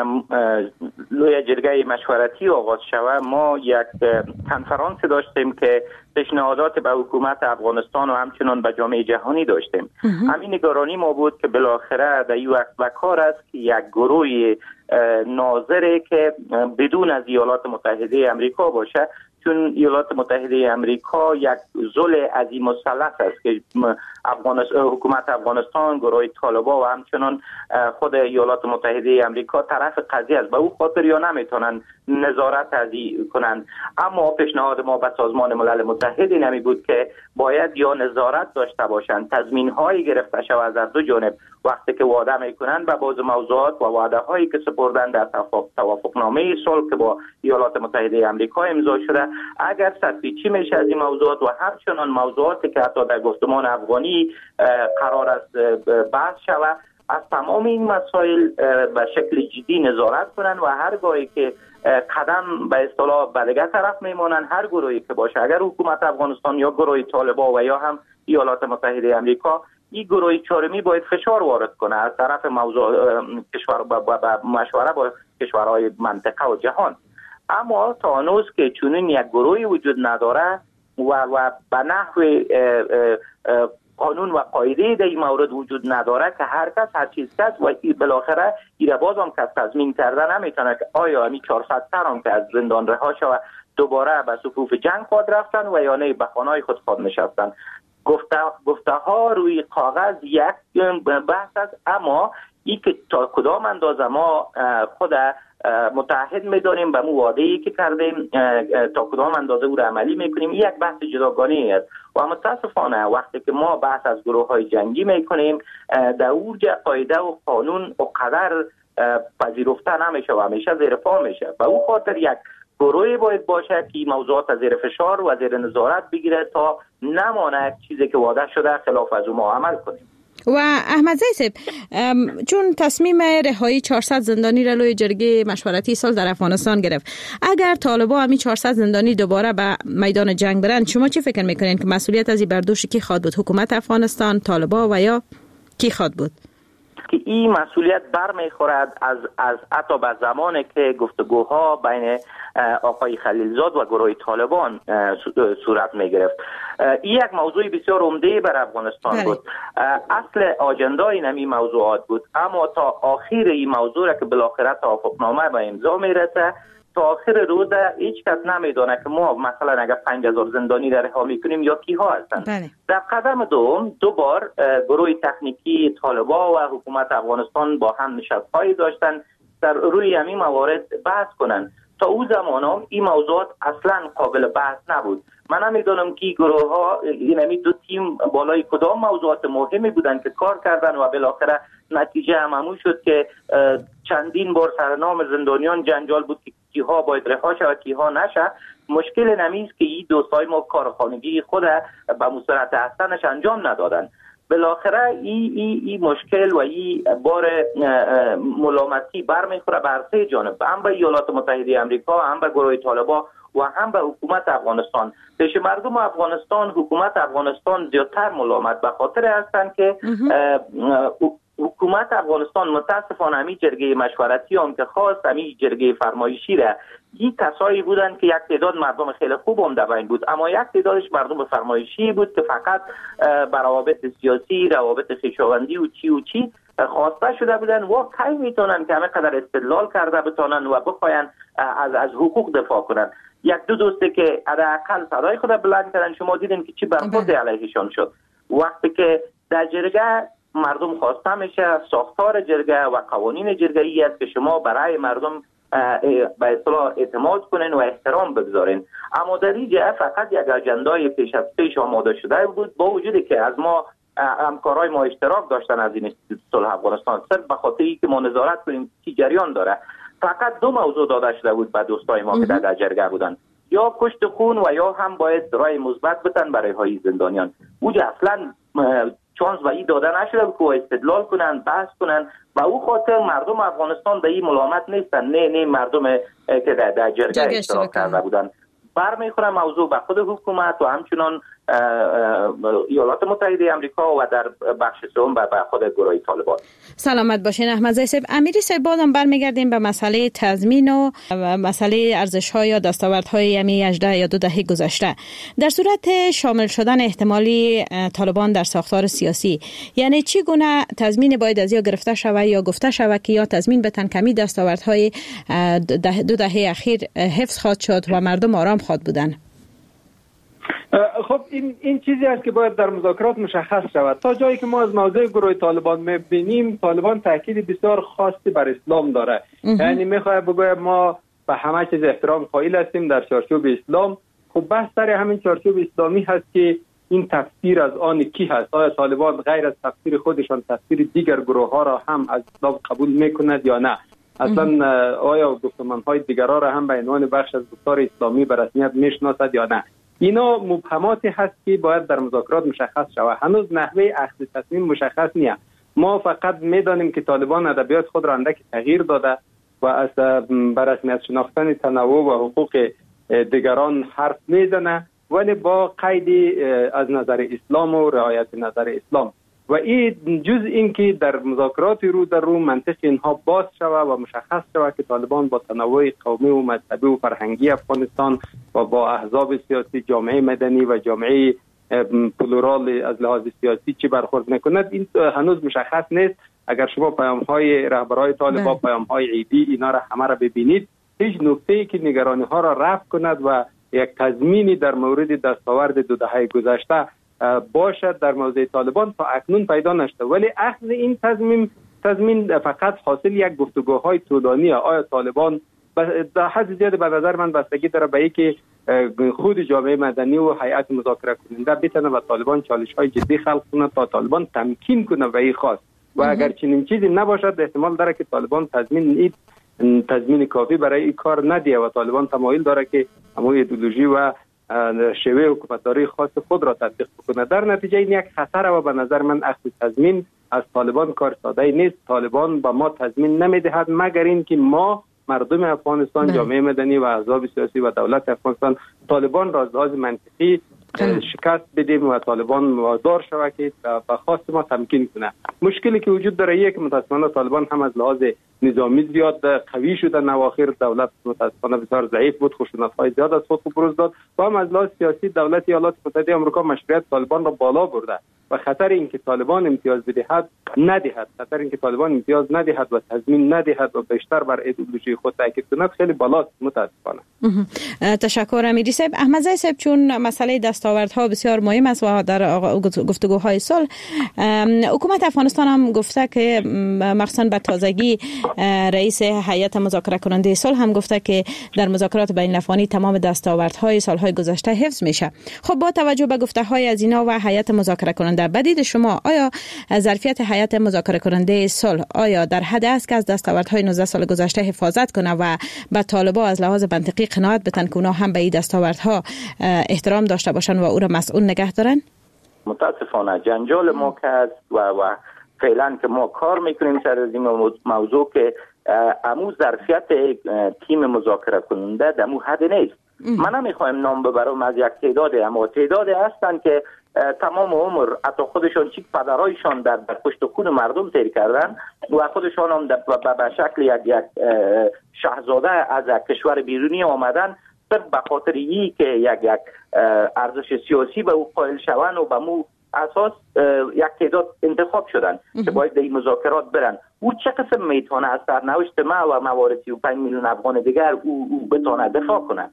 لوی جرگه مشورتی آغاز شود ما یک کنفرانس داشتیم که پیشنهادات به حکومت افغانستان و همچنان به جامعه جهانی داشتیم. همین نگرانی ما بود که بالاخره در این وقت و کار است که یک گروه ناظره که بدون از ایالات متحده امریکا باشه، چون ایالات متحده امریکا یک ذل عظیم مثلث است که حکومت افغانستان، گروه طالبان و همچنان خود ایالات متحده امریکا طرف قضیه است. به او خاطر یا نمیتونن نظارت ازی کنن. اما پیشنهاد ما به سازمان ملل متحد نمی بود که باید یا نظارت داشته باشند، تضمین هایی گرفته شود از دو جانب وقتی که وعده میکنن به بعض موضوعات و وعده هایی که سپردن در توافقنامه صلح که با ایالات متحده امریکا امضا شده، اگر سرپیچی میشه از این موضوعات و همچنان موضوعاتی که حتی در گفتمان افغانی قرار است بحث شود، از تمام این مسائل به شکل جدی نظارت کنن و هر گاهی که قدم به اصطلاح به دیگر طرف میمونن، هر گروهی که باشه، اگر حکومت افغانستان یا گروه طالبان و یا هم ایالات متحده امریکا، این گروه چهارمی باید فشار وارد کنه از طرف موضوع کشور با مشوره با کشورهای منطقه و جهان. اما تا هنوز که چنین یک گروهی وجود نداره و به نحو قانون و قاعده در این مورد وجود نداره که هر کس هر چیز کرد و بالاخره ایره باز هم کس تضمین کرده نمیتونه که آیا همی 400 تن هم که از زندان رها شود دوباره به صفوف جنگ خود رفتن و یا نه به خانه‌های خود نشستن. گفته ها روی کاغذ یک بحث است، اما این که تا کدام اندازه ما خود متعهد میدانیم به مو وعده‌ای که کردیم، تا کدام اندازه او را عملی میکنیم، یک بحث جداگانه است. و متاسفانه وقتی که ما بحث از گروه‌های جنگی میکنیم در اوج قاعده و قانون و قدر پذیرفته نمیشه و همیشه زیر پا میشه. به او خاطر یک گروهی باید باشه که موضوعات زیر فشار و زیر نظارت بگیره تا نمانه چیزی که وعده شده خلاف از ما عمل کنیم. و احمدزی صاحب، چون تصمیم رهایی 400 زندانی را لوی جرگه مشورتی سال در افغانستان گرفت، اگر طالبان همین 400 زندانی دوباره به میدان جنگ برند، شما چی فکر میکنین که مسئولیت از این برداشت کی خواهد بود؟ حکومت افغانستان، طالبان و یا کی خواهد بود؟ که این مسئولیت برمیخورد از حتی به زمانی که گفتگوها بین آقای خلیلزاد و گروه طالبان صورت میگرفت. این یک موضوع بسیار عمده بر افغانستان بود. اصل آجندای این موضوعات بود، اما تا آخر این موضوع را که بالاخره توافقنامه به امضا میرسه، تا آخر روز هیچ کس نمیدونه که ما مثلا اگر 5000 زندانی را رها میکنیم یا کی ها هستند. در قدم دوم دوبار گروه تکنیکی طالبان و حکومت افغانستان با هم نشست‌هایی داشتن در روی همین موارد بحث کنند. تا او زمان هم این موضوعات اصلا قابل بحث نبود. من نمیدونم که گروه ها این دو تیم بالای کدام موضوعات مهمی بودن که کار کردن و بالاخره نتیجه همون شد که چندین بار سرنام زندانیان جنجال بود که کیها باید رها شود کیها نشه. مشکل نمیست که این دوستای ما کارخانگی خود به مصرت هستنش انجام ندادن. بالاخره این مشکل و این بار ملامتی برمیخوره بر سه جانب، هم به ایالات متحده آمریکا، هم به گروه طالبان و هم به حکومت افغانستان. پیش مردم افغانستان حکومت افغانستان زیادتر ملامت به خاطر هستند که حکومت افغانستان متاسفانه همی جرگه مشورتی هم که خواست، همی جرگه فرمایشی را، این کسایی بودن که یک تعداد مردم خیلی خوب هم در بین بود، اما یک تعدادش مردم فرمایشی بود که فقط بر روابط سیاسی، روابط خویشاوندی و چی خواسته شده بودن و کی میتونن که همه قدر استدلال کرده بتونن و بخواین از حقوق دفاع کنن. یک دو دوسته که حداقل صدای خود بلند کردن، شما دیدین که چی برخورد علیهشان شد. وقتی که در جرگه مردم خواسته میشه، ساختار جرگه و قوانین جرگه ای است که شما برای مردم به اصطلاح اعتماد کنین و احترام بگذارین. اما در اینجا فقط یک اجندای پیش از پیش آماده شده بود، با وجودی که از ما همکارای ما اشتراک داشتن از این اینستیتوت صلح افغانستان، صرف به خاطر اینکه ما نظارت کنیم چی جریان داره. فقط دو موضوع داده شده بود به دوستای ما که در جرگه بودن، یا کشت خون و یا هم باید رای مثبت بتن برای های زندانیان. اوجا اصلا چانس و این داده نشده که استدلال کنن، بحث کنن. و او خاطر مردم افغانستان به این ملامت نیستن، نه مردم که در جرگه اشتراک کرده بودن. برمیخوره موضوع به خود حکومت و همچنان ایالات متحده آمریکا و در بخش سوم به خود گروه طالبان. سلامت باشین احمدزی صاحب. امیری صاحب، بازم برمیگردیم به مسئله تضمین و مسئله ارزش‌ها یا دستاوردهای همی 18 یا 2 دهه گذشته. در صورت شامل شدن احتمالی طالبان در ساختار سیاسی، یعنی چی گونه تضمین باید از یا گرفته شود یا گفته شود که یا تضمین بتن کمی دستاوردهای 2 دهه اخیر حفظ خواهد شد و مردم آرام خواهد بودن؟ خب این چیزی است که باید در مذاکرات مشخص شود. تا جایی که ما از موضوع گروه طالبان میبینیم، طالبان تاکید بسیار خاصی بر اسلام داره. یعنی میخواد بگه ما به همه چیز احترام قائل هستیم در چارچوب اسلام. خب بحث سر همین چارچوب اسلامی هست که این تفسیر از آن کی هست؟ آیا طالبان غیر از تفسیر خودشان تفسیر دیگر گروه ها را هم از اسلام قبول میکند یا نه؟ اصلا آیا گفتمانهای دیگرها را هم به عنوان بخش از گفتار اسلامی به رسمیت میشناسد یا نه؟ اینا مبهماتی هست که باید در مذاکرات مشخص شود. هنوز نحوه اخذ تصمیم مشخص نیست. ما فقط میدانیم که طالبان ادبیات خود را اندک تغییر داده و از بر رسمیت شناختن تنوع و حقوق دیگران حرف میزنه، ولی با قید از نظر اسلام و رعایت نظر اسلام. و این جز این که در مذاکرات رو در رو منطق اینها باز شود و مشخص شود که طالبان با تنوع قومی و مذهبی و فرهنگی افغانستان و با احزاب سیاسی، جامعه مدنی و جامعه پلورال از لحاظ سیاسی چی برخورد میکند، این هنوز مشخص نیست. اگر شما پیام‌های رهبرهای طالبان، پیام‌های عیدی، اینا را همه را ببینید، هیچ نکته‌ای که نگرانی ها را رفع کند و یک تضمینی در مورد دستاورد 2 دهه گذشته باشد در موضع طالبان تا اکنون پیدا نشده. ولی اخذ این تضمین فقط حاصل یک گفتگوهای طولانی. آیا طالبان در حد زیاد به نظر من بستگی داره به اینکه خود جامعه مدنی و هیئت مذاکره کننده بتونه به طالبان چالش‌های جدی خلق کنه تا طالبان تمکین کنه به این خواست. و اگر چنین چیزی نباشد احتمال داره که طالبان تضمین کافی برای این کار ندیه و طالبان تمایل داره که همون ایدئولوژی و شیوه حکومتداری خاص خود را تطبیق بکنه. در نتیجه این یک خطر و به نظر من اخذ تضمین از طالبان کار ساده نیست. طالبان به ما تضمین نمیدهد مگر اینکه ما مردم افغانستان، جامعه مدنی و احزاب سیاسی و دولت افغانستان طالبان را از لحاظ منطقی شکست بدیم و طالبان وادار شود که به خواست ما تمکین کنه. مشکلی که وجود داره یک متاسفانه طالبان هم از لحاظ نظامی زیاد قوی شدن اواخر، دولت متاسفانه بسیار ضعیف بود، خشونت‌های زیاد از خود بروز داد و هم از لحاظ سیاسی دولت ایالات متحده آمریکا مشروعیت طالبان را بالا برده و خطر اینکه طالبان امتیاز بدهد و تضمین ندهد و بیشتر بر ایدئولوژی خود تاکید کند خیلی بالاست متاسفانه. تشکر امیری صاحب. احمد زی صاحب، چون مسئله دستاوردها بسیار مهم است و در گفتگوهای صلح حکومت افغانستان هم گفته که مخصوصا به تازگی رئیس هیئت مذاکره کننده صلح هم گفته که در مذاکرات بین الافغانی تمام دستاوردهای سالهای گذشته حفظ میشه. خب با توجه به گفته‌های از اینا و هیئت مذاکره کننده، بدید شما آیا ظرفیت هیئت مذاکره کننده صلح آیا در حد است که از دستاوردهای 19 سال گذشته حفاظت کنه و به طالبان از لحاظ منطقی قناعت بتن که اونا هم به این دستاوردها احترام داشته باشن و او را مسئول نگه دارن؟ متاسفانه جنجال ما که است و فعلا که ما کار میکنیم سر از این موضوع که امو ظرفیت تیم مذاکره کننده در امو حد نیست. من نمیخوایم نام ببرم از یک تعداد، اما تعداد هستند که تمام عمر حتی خودشان چیک پدرایشان در پشت خون مردم تیر کردن و خودشان هم به شکل یک شاهزاده از کشور بیرونی آمدن صرف به خاطر که یک ارزش سیاسی به او قائل شوند و به مو اساس یک تعداد انتخاب شدن که باید در این مذاکرات برن. او چه قسم میتونه از سرنوشت ما و موارد 35 میلیون افغان دیگر او بتونه دفاع کنه؟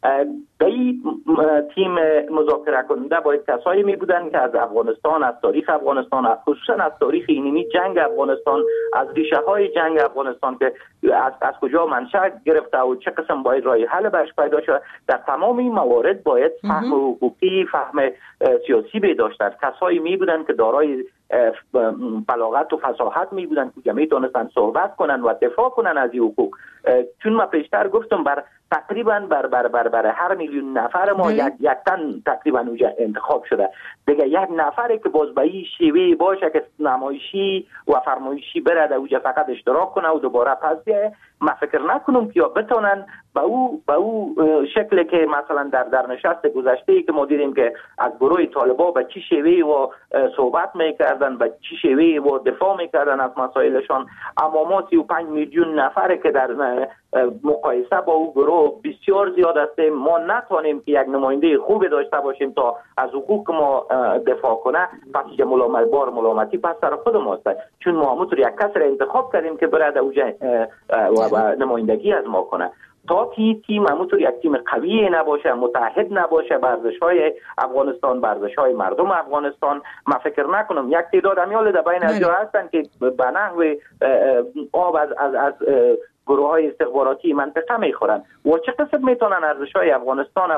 این تیم مذاکره کننده باید کسایی می بودن که از افغانستان، از تاریخ افغانستان، خصوصا از تاریخ اینمی جنگ افغانستان، از ریشه های جنگ افغانستان که از کجا منشأ گرفته و چه قسم باید راه حل برش پیدا شد، در تمام این موارد باید فهم حقوقی، فهم سیاسی به داشتن. کسایی می بودن که دارای بلاغت و فصاحت می بودن که میتونستن صحبت کنن و دفاع کنن از این حقوق. چون ما پیشتر گفتم تقریبا بر هر میلیون نفر ما یک تن تقریبا اونجا انتخاب شده. دیگه یک نفری که باز به این شیوه باشه که نمایشی و فرمایشی بره در اونجا فقط اشتراک کنه و دوباره پس بیایه، ما فکر نکنم که بتونن به او شکلی که مثلا در نشست گذشته که ما دیدیم که از گروه طالبان به چی شیوه و صحبت میکردن، به چی شیوه و دفاع میکردن از مسائلشان، اما ما 35 میلیون نفر که در مقایسه با او گروه بسیار زیاد است، ما نتونیم که یک نماینده خوب داشته باشیم تا از حقوق ما دفاع کنه. پس ملامتی پس سر خود ماست، چون ما همونطور یک کس را انتخاب کردیم که برای اوجا و نمایندگی از ما کنه. تا تیم همونطور یک تیم قوی نباشه، متحد نباشه به ارزش‌های افغانستان، به ارزش‌های مردم افغانستان، من فکر نکنم. یک تعداد امیال در بین از هستن که به نحو آب از گروه‌های استخباراتی منطقه میخورن و چه قسم میتونن ارزش‌های افغانستان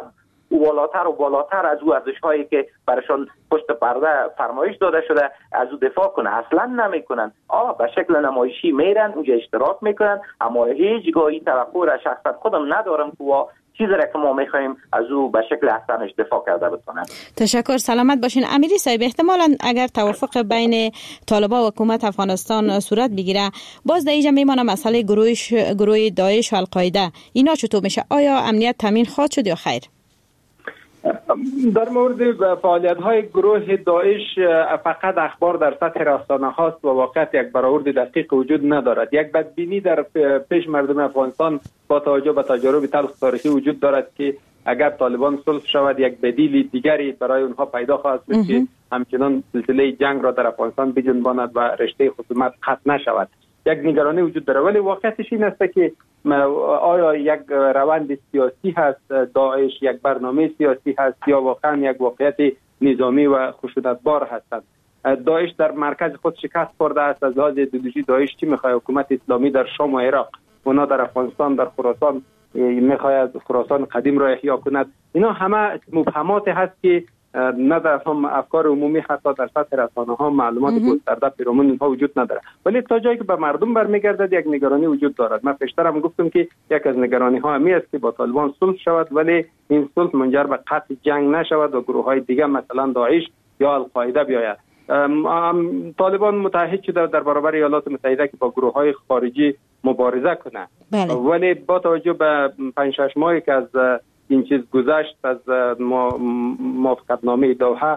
بالاتر از او ارزش‌هایی که برشان پشت پرده فرمایش داده شده از او دفاع کنه. اصلا نمیکنن. به شکل نمایشی میرن اونجا اشتراک میکنن، اما هیچگاهی توقع را شخصا خودم ندارم که چیزی را که ما میخوایم از او به شکل احسنش دفاع کرده بتونن. تشکر، سلامت باشین. امیری صاحب، احتمالاً اگر توافق بین طالبان و حکومت افغانستان صورت بگیره، باز در اینجا میمونه مسئله گروه داعش و القاعده. اینا چطور میشه؟ آیا امنیت تامین خواهد شد یا خیر؟ در مورد فعالیت‌های گروه داعش فقط اخبار در سطح رسانه هاست و واقعیت یک برآورد دقیق وجود ندارد. یک بدبینی در پیش مردم افغانستان با توجه به تجارب تلخ تاریخی وجود دارد که اگر طالبان صلح شود یک بدیل دیگری برای اونها پیدا خواهد شد که همچنان سلسله جنگ را در افغانستان بجنباند و رشته خصومت قطع نشود. یک نگرانی وجود داره، ولی واقعیتش این است که آیا یک روند سیاسی هست داعش، یک برنامه سیاسی هست یا واقعا یک واقعیت نظامی و خشونتبار هستند؟ داعش در مرکز خود شکست خورده است. از لحاظ ایدئولوژی داعش چی میخواد؟ حکومت اسلامی در شام و عراق، اونا در افغانستان در خراسان میخواید خراسان قدیم را احیا کند. اینا همه مبهمات هست که نه در هم افکار عمومی حتی در سطح رسانه ها معلومات گسترده پیرامون اینها وجود نداره، ولی تا جایی که به مردم برمیگردد یک نگرانی وجود دارد. من پیشتر هم گفتم که یک از نگرانی ها همی است که با طالبان صلح شود ولی این صلح منجر به قطع جنگ نشود و گروه های دیگه مثلا داعش یا القاعده بیاید. طالبان متحد شده در برابر ایالات متحده که با گروه های خارجی مبارزه کنه، ولی با توجه به 5-6 ماهی که از این چیز گذشت از موافقتنامه دوحه،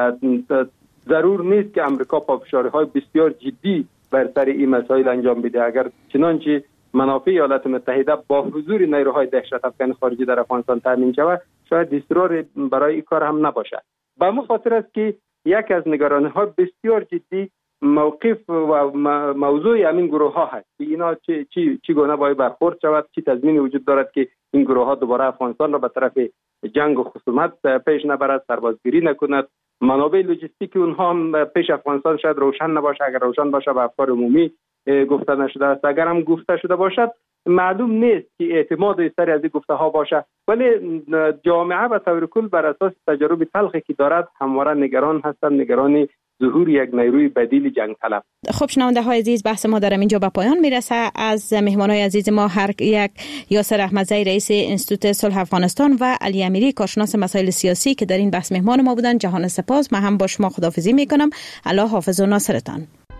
ضرور نیست که امریکا پافشاری‌های بسیار جدی بر سر این مسائل انجام بده. اگر چنانچه منافع ایالات متحده با حضور نیروهای دهشت افکن خارجی در افغانستان تامین شود، شاید اصرار برای این کار هم نباشد. به همین خاطر است که یک از نگرانی‌ها بسیار جدی موقف و موضوع همین گروه ها هست که اینا چی گونه باید برخورد شود، چی تضمینی وجود دارد که این گروه ها دوباره افغانستان را به طرف جنگ و خصومت پیش نبرد، سربازگیری نکند. منابع لوجستیک اونها هم پیش افغانستان شاید روشن نباشه، اگر روشن باشه به افکار عمومی گفته نشده است، اگر هم گفته شده باشد معلوم نیست که اعتماد سری از این گفته ها باشه، ولی جامعه به طور کل بر اساس تجارب تلخی که دارد همواره نگران هستند، نگران ظهور یک نیروی بدیل جنگ طلب. خب شنونده های عزیز، بحث ما در اینجا به پایان میرسه. از مهمانای عزیز ما هر یک، یاسر احمدزی رئیس انستیتوت صلح افغانستان و علی امیری کارشناس مسائل سیاسی که در این بحث مهمان ما بودن، جهان سپاس. من هم با شما خداحافظی میکنم. الله حافظ و ناصرتان.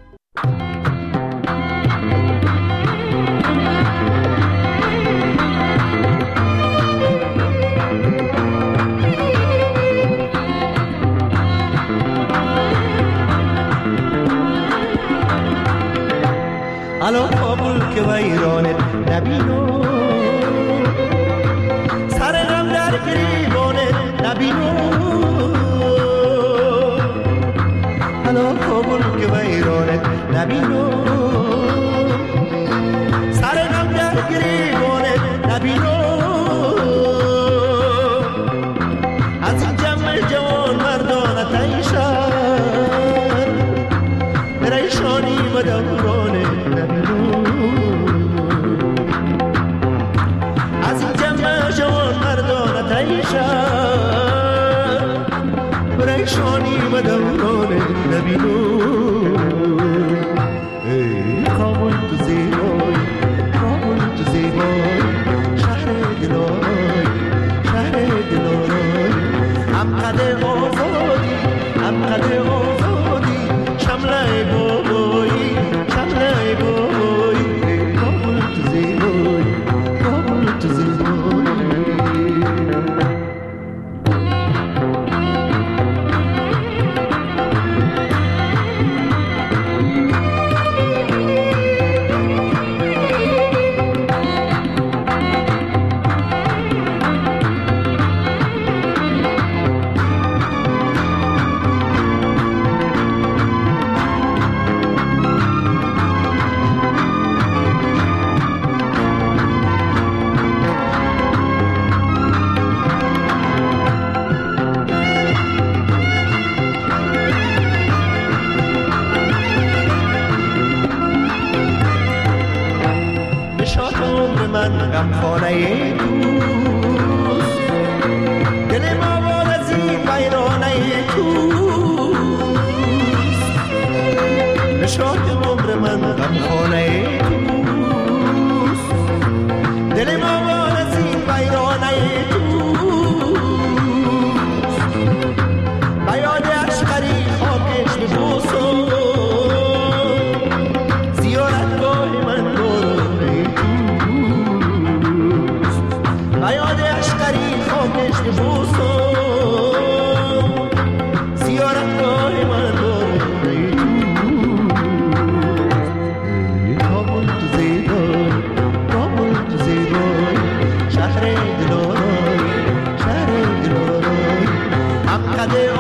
الان کابل که ویرانت نبینو، سر غم در گریبانت نبینو. الان کابل که ویرانت نبینو، سر غم در گریبانت نبینو. از این جمع جوان مردانت ایشان ریشانی و دورانه از این جمع جوان مردان تیشن بریشانی و دوران نبینو. ای کابل تو زیبای، کابل تو زیبای، شهر دلارای، شهر دلارای. هم قد آزادی، هم قد آزادی، شمله بابایی، شمله بابایی. ای کابل تو زیبای، کابل تو زیبای. آمده